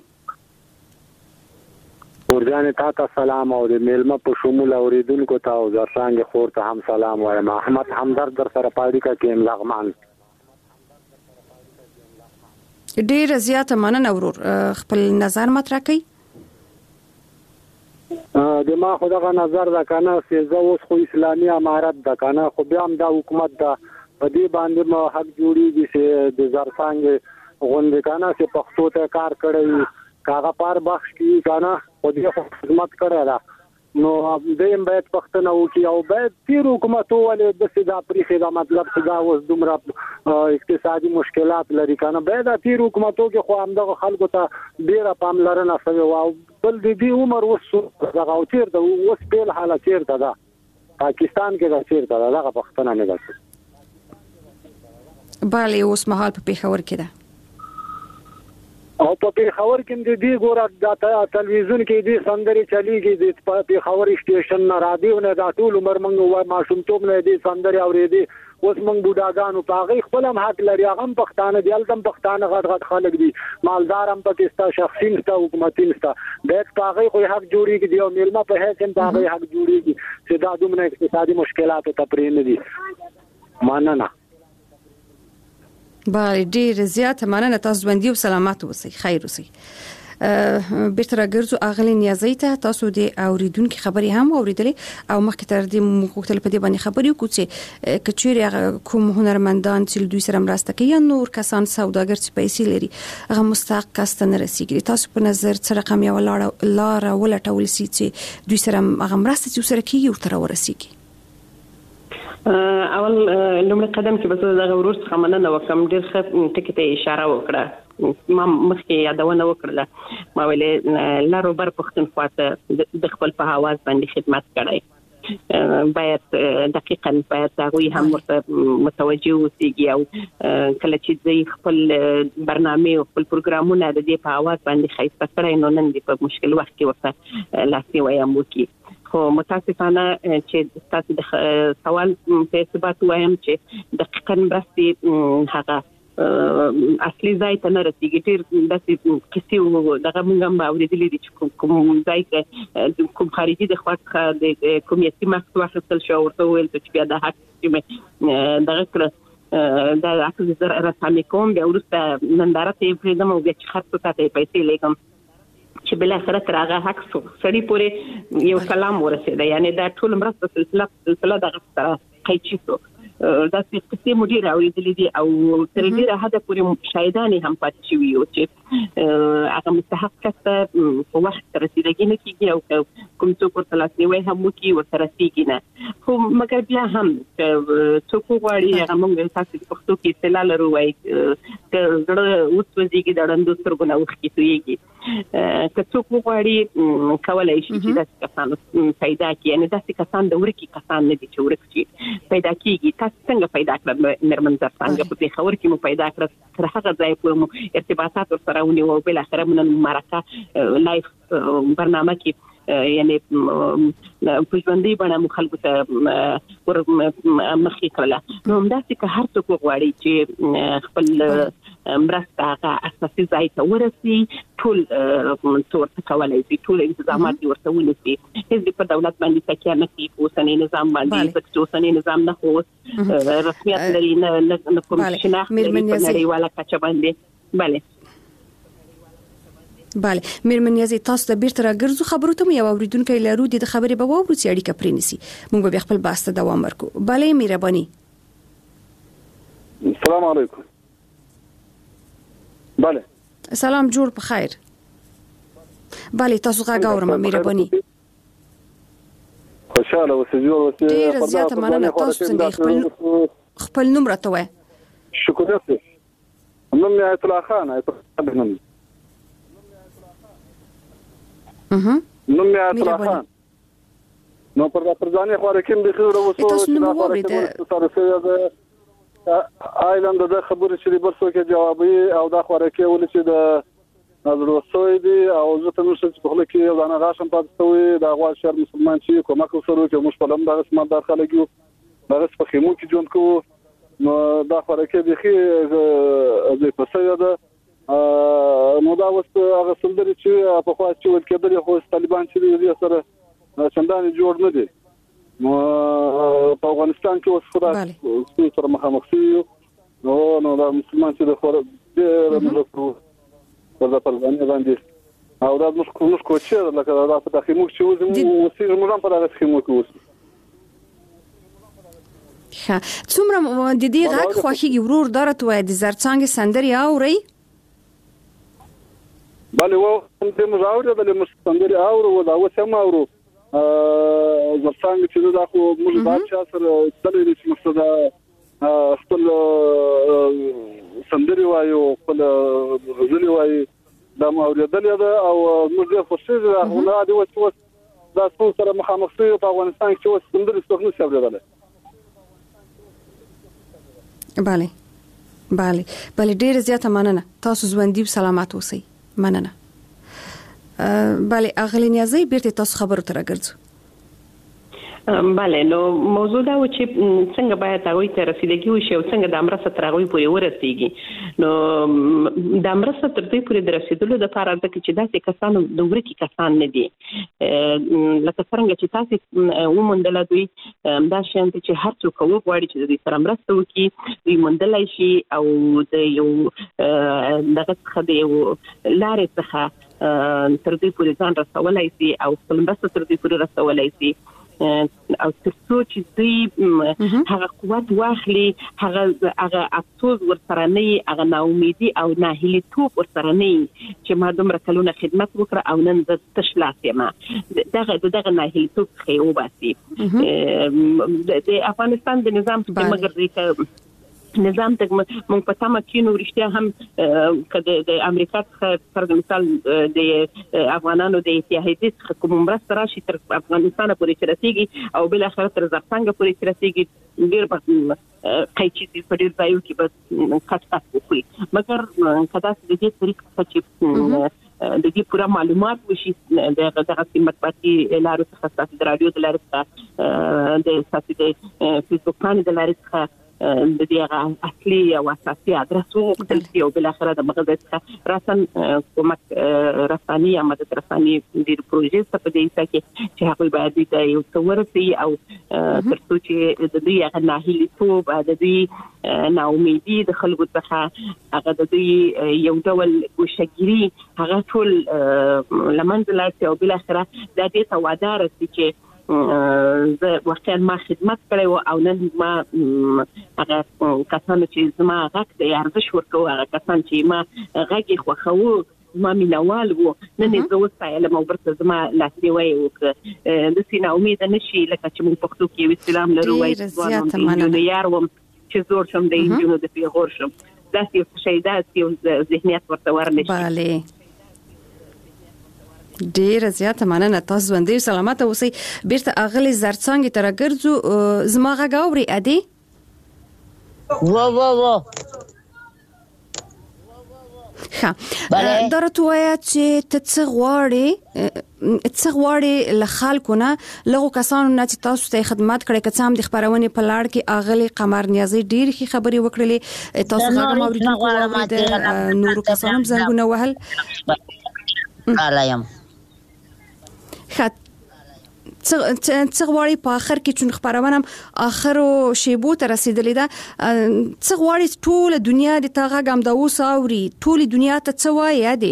ورځانې تا ته سلام او د میلمه په شمول اوریدونکو ته او زرڅانګې خور ته هم سلام وایم احمد همدرد در سره په اړیکه کې یم لغمان ډېره زیاته مننه ورور خپل نظر مطرح کړئ د ما خو دغه نظر ده که نه چې زه اوس خو اسلامي امارت ده که نه خو بیا هم دا حکومت ده په دې باندې ما حق جوړیږي چې د زرڅانګ غونډه کنه چې پښتو ته کار کړی کاغه پار بخش کی کنه خو دې خدمت کړی دا نو دیم باید پښتنه وکي او باید تیر حکومتو ولې د سیدا پریخي دا مطلب چې دا اوس دومره اقتصادي مشکلات لري کنه باید تیر حکومتو کې خو همدغه خلکو ته ډیره پاملرنه شوی او بل دې عمر اوس دغه او تیر د اوس په حالت تیر ده پاکستان کې دا تیر ده دغه پښتنه نه ده bale اوس مهال په پیښور کې ده او په پیښور کې د دې ګوره د تلویزیون کې د سندري چلیږي د پیښور سټیشن نه رادیو نه دا ټول عمر موږ وای ماشومتوب نه د سندري اورېدي اوس موږ بوډاګانو په هغه خپل هم حق لري هغه هم پښتانه دي التم پښتانه غټ غټ خلک دي مالدار هم پکې ستا شخصي ستا حکومتي ستا بیت په هغه خو حق جوړیږي دی او میلمه په هیڅ هم په هغه حق جوړیږي چې دا دومره اقتصادي مشکلات ته پرې نه دي مننه بله ډیر زیات مننه تاسو باندې او سلامات اوسئ خیر اوسئ بیرته راګرځو اغلی نیازی ته تاسو د اوریدونکو خبري هم اوریدلې او مخکې تر دې مختلف په دې باندې خبري وکړو چې کچېری کوم هنرمندان چې دوی سره مرسته کوي نور کسان سوداګر چې پیسې لري هغه مستحق کسان رسیږي تاسو په نظر څه رقم یو لار لار ولټول سي چې دوی سره هغه مرسته چې سره کوي ورته ورسیږي اول لومړی قدم چې بس دا ورور څخه مننه وکم ډېر ښه ټکی ته اشاره وکړه ما مخکې یادونه وکړه ما ویلې لارو بر پښتونخوا ته د خپل په आवाज باندې خدمت کړی باید دقیقاً باید هغوی هم ورته متوجه اوسېږي او کله چې دوی خپل برنامه او خپل پروګرامونه د دې په आवाज باندې ښایسته کړی نو نن دې په مشکل وخت کې ورته لاسنیوی هم وکړي خو متاسفانه چې تاسو د سوال په ثبات وایم چې دقیقاً مرستې هغه اصلي ځای ته نه رسیږي ډېر داسې کیسې دغه موږ هم اورېدلي دي چې کوم ځای ته کوم خارجي د خوا څخه د کومیتي مکس واخیستل شو ورته وویل چې بیا د حق چې دغه کړه دا عکس زر رسامي کوم بیا وروسته ننداره ته یې پرېږدم او بیا چې خرڅ ته یې پیسې لیږم چې بل سره تر هغه حق سړي پورې یو سلام ورسېده یعنی دا ټول مرسته سلسله سلسله دغه سره قیچي شو دا څه مدیر اوریدلې دي او تر ډیره حد پورې شاهدانې هم پاتې شوي او چې هغه مستحق کس په وخت رسیدګي نه کیږي او کوم څوک ورته لاسنیوی هم وکړي ورته رسیږي نه خو مګر بیا هم څوک غواړي هغه موږ تاسو په پښتو کې اصطلاح لرو وایي چې زړه اوس وځيږي د ړندو سترګو نه اوښکې تویږي که څوک غواړي کولی شي چې داسې کسان پیدا کړي یعنې داسې کسان د ورکي کسان نه دي چې ورک شي پیدا کېږي څنګه پیدا کړه مېرمن زرڅانګه په پیښور کې مو پیدا کړه تر هغه ځای پورې مو ارتباطات ورسره ونیو او بالاخره مو نن مرکه لایف برنامه کې یعنی په ژوندۍ بڼه مو خلکو ته ور مخکې کړله نو همداسې که هر څوک وغواړي چې خپل مرسته هغه اساسي ځای ته ورسي ټول څه ورته کولی شي ټول انتظامات یې ورته ونیسي هېڅ په دولت باندې تکیه نه کوي په اوسني نظام باندې ځکه چې اوسني نظام نه خو اوس رسمیت لري نه کوم شناخت لري په نړیواله کچه باندې بله بله مېرمن نیازی تاسو د بیرته راګرځو خبرو ته یو اوریدونکو لرو د خبرې به واورو چې اړیکه پرې نسی موږ به خپل بحث ته دوام ورکړو بله مهرباني السلام علیکم بله سلام جوړ په خیر بله تاسو غږ اورم مهرباني خوشاله اوسئ جوړ اوسئ ډېر زیاته مننه تاسو څنګه خپل خپل نوم راته وایي شکر اوسئ نوم یې آیت الله خان آیت الله خان اها نو مې اطلاع نو پر پرځانې خو راکیم به خو وسو چې دا خبره سره سره آیلند د خبرې چې بل څه کې جوابي او دا خو راکې ول چې د نظر وسوي دي او زه ته نشم چې په لکه یو نه راشم پاتې دا غوا شهر مسلمان چې کومه کو سره چې موږ په لم دا اسمه داخله کیو دا په خیمو کې جون کو نو دا خو راکې به خي د پسې دا نو دا اوس هغه سندري چې په خوا چې ول کېدل خو طالبان چې دې سره څنګه جوړ نه دي نو په افغانستان کې اوس خدا سره مخامخ شي نو نو دا مسلمان چې د خور دې رمضان ورته پرځانه باندې او دا موږ کوم څه کوچه لکه دا په تخیمو چې وزمو وسیږي موږ هم په هغه تخیمو کې اوس ښه څومره د دې غږ خوښي ورور درته وای د زرڅانګې سندري اوري بله و د مزاوره د مستندري اورو و دا وسم اورو زرڅانګ چې دا خو موږ بادشاہ سره تللی چې مقصد خپل سندري وایو خپل غزلي وایي دا اوریدل دا او موږ یې خوشې ده نه دی وڅ دا څو سره مخامخ شوی په افغانستان کې اوس سندري څوک نه شوړل bale bale bale ډیر زیاته مننه تاسو ژوندۍ سلامات اوسئ مننه bale اغلی نیازي بیرته تاسو خبرو تر راګرځو bale نو موضوع دا و چې څنګه باید هغه ته رسیدګي وشي او څنګه د امرسته تر هغه پورې ورسیږي نو د امرسته تر دې پورې د رسیدلو لپاره د چې داسې کسانو د ورکی کسان نه دي لکه څنګه چې تاسو ومندل دوی دا شان چې هر څوک وغواړي چې د سره امرسته وکړي دوی مندلای شي او د یو دغه څخه د یو لارې څخه تر دې پورې ځان رسولای شي او خپل امرسته تر دې پورې رسولای شي او ترڅو چې دوی هغه قوت واخلي هغه هغه افسوس ورسره نه هغه ناامیدي او ناهیلیتوب ورسره نه چې ما دومره کلونه خدمت وکړه او نن زه تشلاس یم دغه دغه ناهیلیتوب خو وباسي د افغانستان د نظام په مګر نظام ته موږ په تمه کې نو رښتیا هم کده د امریکا څخه پر مثال د افغانانو د اتحادیې څخه کوم مرسته راشي تر افغانستان پورې چې رسیږي او بل اخر تر زرڅنګ پورې چې رسیږي ډیر په قیچي په ډیر ځایو کې بس کټ کوي مګر کدا د دې طریقې چې د دې پوره معلومات وشي د دغه مطبوعاتي لارو څخه تاسو د رادیو د لارې څخه د تاسو د فیسبوک باندې د لارې څخه د دې اصلي او اساسي ادرس وګورئ او بل اخر د مغزه څخه راسن کومک رساني یا مدد رساني د پروژې څخه په دې کې چې هغه باید د یو څورسي او ترڅو چې د دې هغه ناهیلیتوب د دې ناامیدي د خلکو څخه هغه د دې یو ډول ګوشګيري هغه ټول لمنځلات او بل اخر د دې توادار چې زه واقعا ما خدمت کړی او نن ما هغه کسانو چې زما غږ د ارزښ ورکوي هغه کسان چې ما غږ خوښوي ما مینوال وو نن زه وسایل مو برته زما لاسي وای او د سینا امید نشي لکه چې موږ پښتو کې اسلام لرو وای ځوانو یار وم چې زور شم د انجونو د پیغور شم داسې شیدات یو ذهنیت ورته ورنشي bale ډیر زیاته مننه تاسو ژوندۍ سلامت اوسئ بیرته اغلی زرڅنګ تر ګرځو زما غږ اوري ادي و و و ښه درته وایا چې ته څه غواړې څه غواړې له خلکو نه لغو کسانو نه چې تاسو ته خدمت کړې که څه هم د خبرونې په لړ کې اغلی قمر نیازي ډېر ښې خبرې وکړلې تاسو غږ اوریدونکو د نورو کسانو زنګونه وهل علایم خاط څه غواړي په اخر کې چې خبرونه اخرو شیبو ته رسیدلې ده څه غواړي ټول دنیا د تاغه ګم د اوس اوري ټول دنیا ته څه وایي دي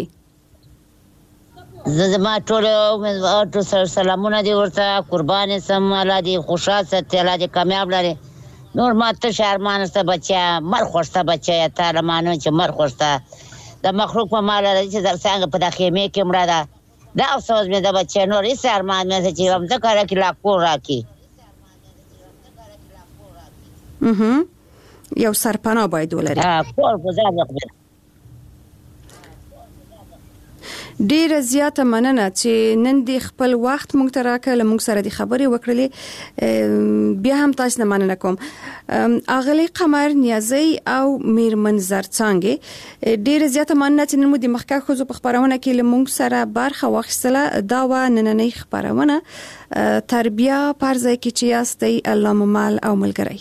زما ټول ټول سلامونه دي ورته قربان سم الله دي خوشاله ست الله دي کامیاب لري نور ماته شرمان ست بچا مر خوشته بچا تعالی مانو چې مر خوشته د مخلوق په مال لري چې زرڅنګ په داخمه کې مړه ده دا افسوس مې د بچا نور یې سرمان مې چې هم ځکه راکې لا کور راکې اها یو سرپناه باید ولري ها کور گزار وکړي ډیر زیاته مننه چې نن د خپل وخت مونږ ته راکړل مونږ سره د خبرې وکړلې بیا هم تاسو نه مننه کوم اغلی قمر نیازي او میرمن زرڅنګ ډیر زیاته مننه چې نن مو د مخکې خو په خبرونه کې مونږ سره برخه واخیستله دا و نننۍ خبرونه تربیه پرځای کې چې یاستئ الله مال او ملګری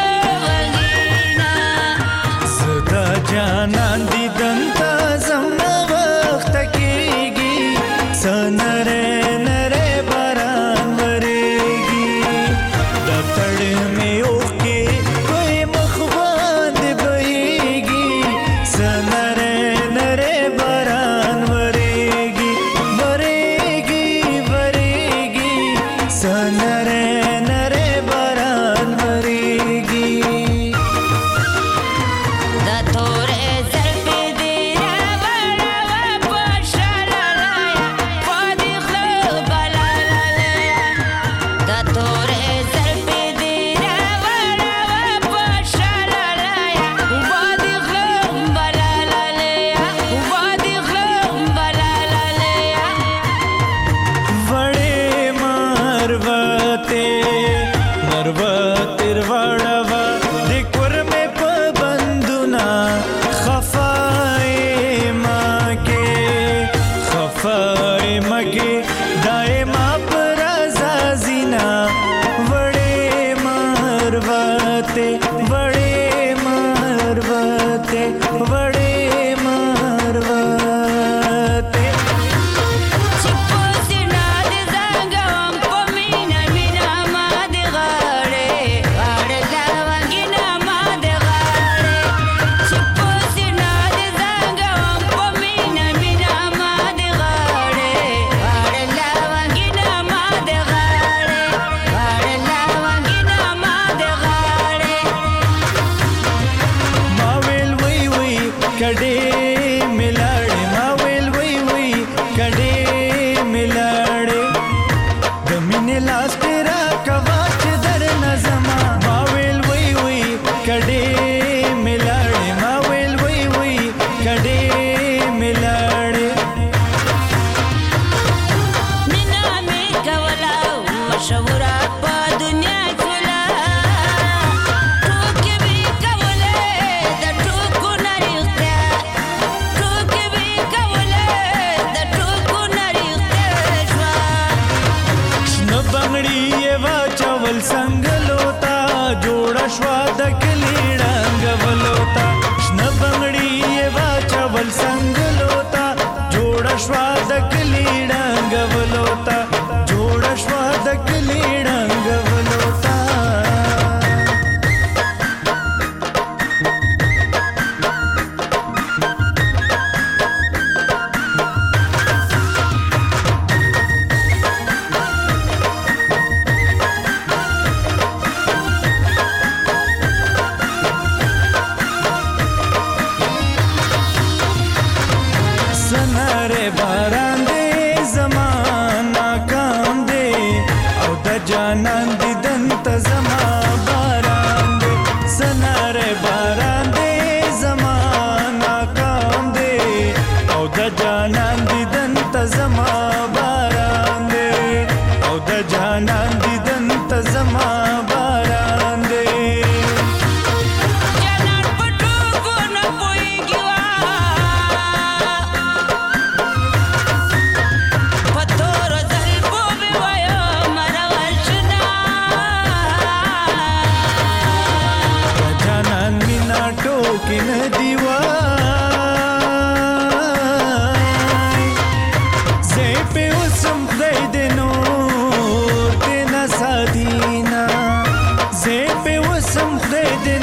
جانان دی دنتا زما They